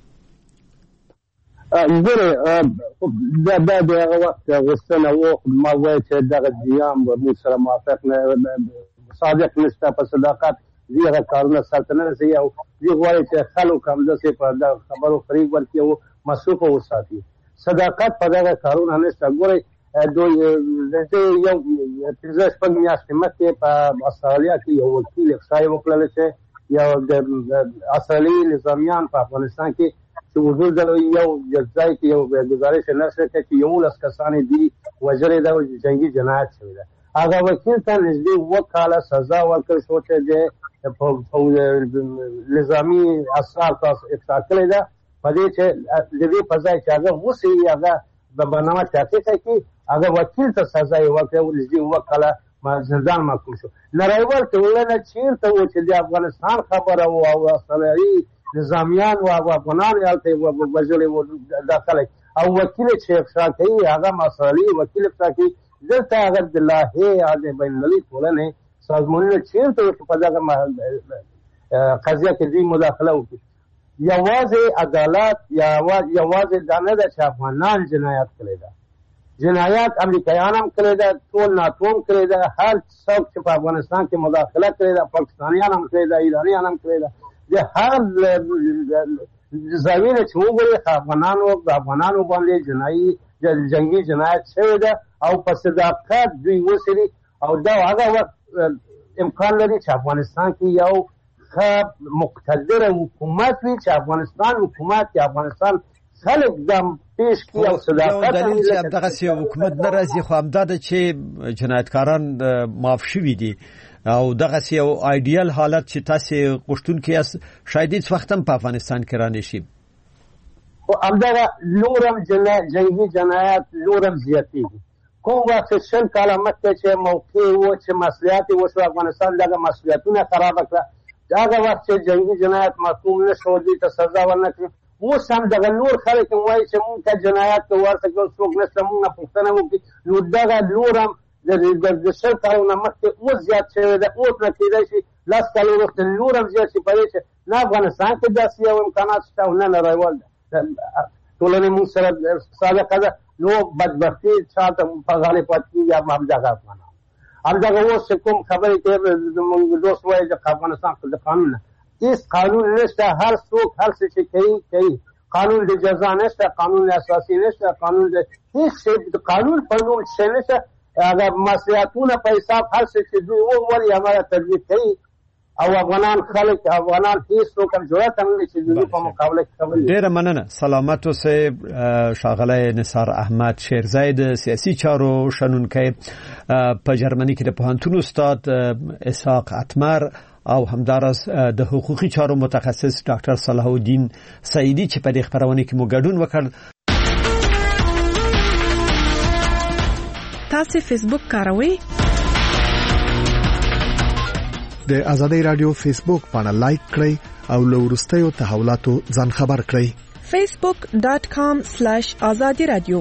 ګوره دا د هغه وخت غوښتنه و ما وایي چې دغه جیام موږ سره موافق نه صادق نشته په صداقت دغه کارونه ساتنه رسي او دې غواړي چې خلک هم داسې په خبرو فریب ورکړي او مصروف وساتي صداقت په دغه کارونه نشته ګورئ دوی یو 15 میاشتې مخکې په استرالیا کې یو وکیل اقصای وکړل چې یو د اصلي نظامیان په افغانستان کې چې حضور د یو ځای کې یو گزارش نشر کړ چې 11 کسان دي وجره د جنگي جنایت شوی ده هغه وکیل ته نږدې وکاله سزا ورکړل شو چې د نظامی اسرار تاسو اقصا کړی ده په دې چې د دې په ځای چې هغه وسی هغه د برنامه تحقیق کوي هغه وکیل ته سزا ورکړي ولې وکاله ما زندان محکوم شو نړیوال ټولنه چیرته و چې د افغانستان خبره او اصلي نظامیان او افغانان یالته وجلې داخله او وکیل چې افشا کوي هغه مسالې وکیل افشا کوي دلته هغه د لاهه د بین المللي ټولنه سازمانونه چیرته په دغه قضیه کې دې مداخله وکړي یوازې عدالت یوازې دا نه ده چې افغانان جنایت کړی ده جنایت امریکایان هم کړی ده ټول ناتو هم کړی ده هر څوک چې په افغانستان کې مداخله کړی ده پاکستانیان هم کړی ده ایرانیان هم کړی ده د هر زاویه چې وګورئ افغانانو باندې جنگي جنایت شوی ده او په صداقت دوی وسري او دا هغه وخت امکان لري چې افغانستان کې یو مقتدر حکومت وي چې افغانستان حکومت کې افغانستان خلک دم پیش کی او صداقت دلیل چې دغه سی حکومت ناراضي خو همدا ده چې جنایتکاران معاف شوي دي او دغه سی یو ایډیال حالت چې تاسو غوښتونکي یاست شاید هیڅ وخت هم په افغانستان کې را نشي خو همدا لورم جنگي جنایت لورم زیاتېږي کوم وخت شل کاله مخکې چې موقع و چې مسؤلیت وشو افغانستان دغه مسؤلیتونه خراب کړه هغه وخت چې جنگي جنایت محکوم نشو دي ته سزا ورنکړي اوس هم دغه نور خلک وایي چې مونږ ته جنایت ورته کوو څوک نشته مونږ نه پوښتنه وکړي نو دغه نور هم د شل کالونه مخکې اوس زیات شوی ده اوس نه کېدای شي لس کاله وروسته نور هم زیات شي په دې چې نه افغانستان کې داسې یو امکانات شته او نه نړیوال ټولنې مونږ سره صادقه ده نو بدبختي چاته په غاړه پاتې کېږي همدغه افغانان همدغه اوس کوم خبرې کوي زموږ دوست وایي چې افغانستان د قانون نه هیڅ قانون نشته هر څوک هر څه چې کوي قانون د جزا نشته قانون اساسي نشته قانون د هیڅ قانون په نوم څه نشته هغه مسئولیتونه په حساب هر څه چې دوی وولي هغه تدبیر کوي او افغانان خلک افغانان هیڅ څوک هم جرأت نه لري چې دوی په مقابله کې خبرې ډېره مننه سلامت اوسئ ښاغلی نثار احمد شیرزای د سیاسي چارو شنونکی په جرمني کې د پوهنتون استاد اسحاق اتمر او همدارس د حقوقي چارو متخصص ډاکټر صلاح الدین سعیدی چې په دې خبرونه کې مو ګډون وکړ تاسو فیسبوک کاروئ د آزادۍ رادیو فیسبوک باندې لایک کړئ او له وروستیو تحولاتو ځان خبر کړئ facebook.com/azadi radio.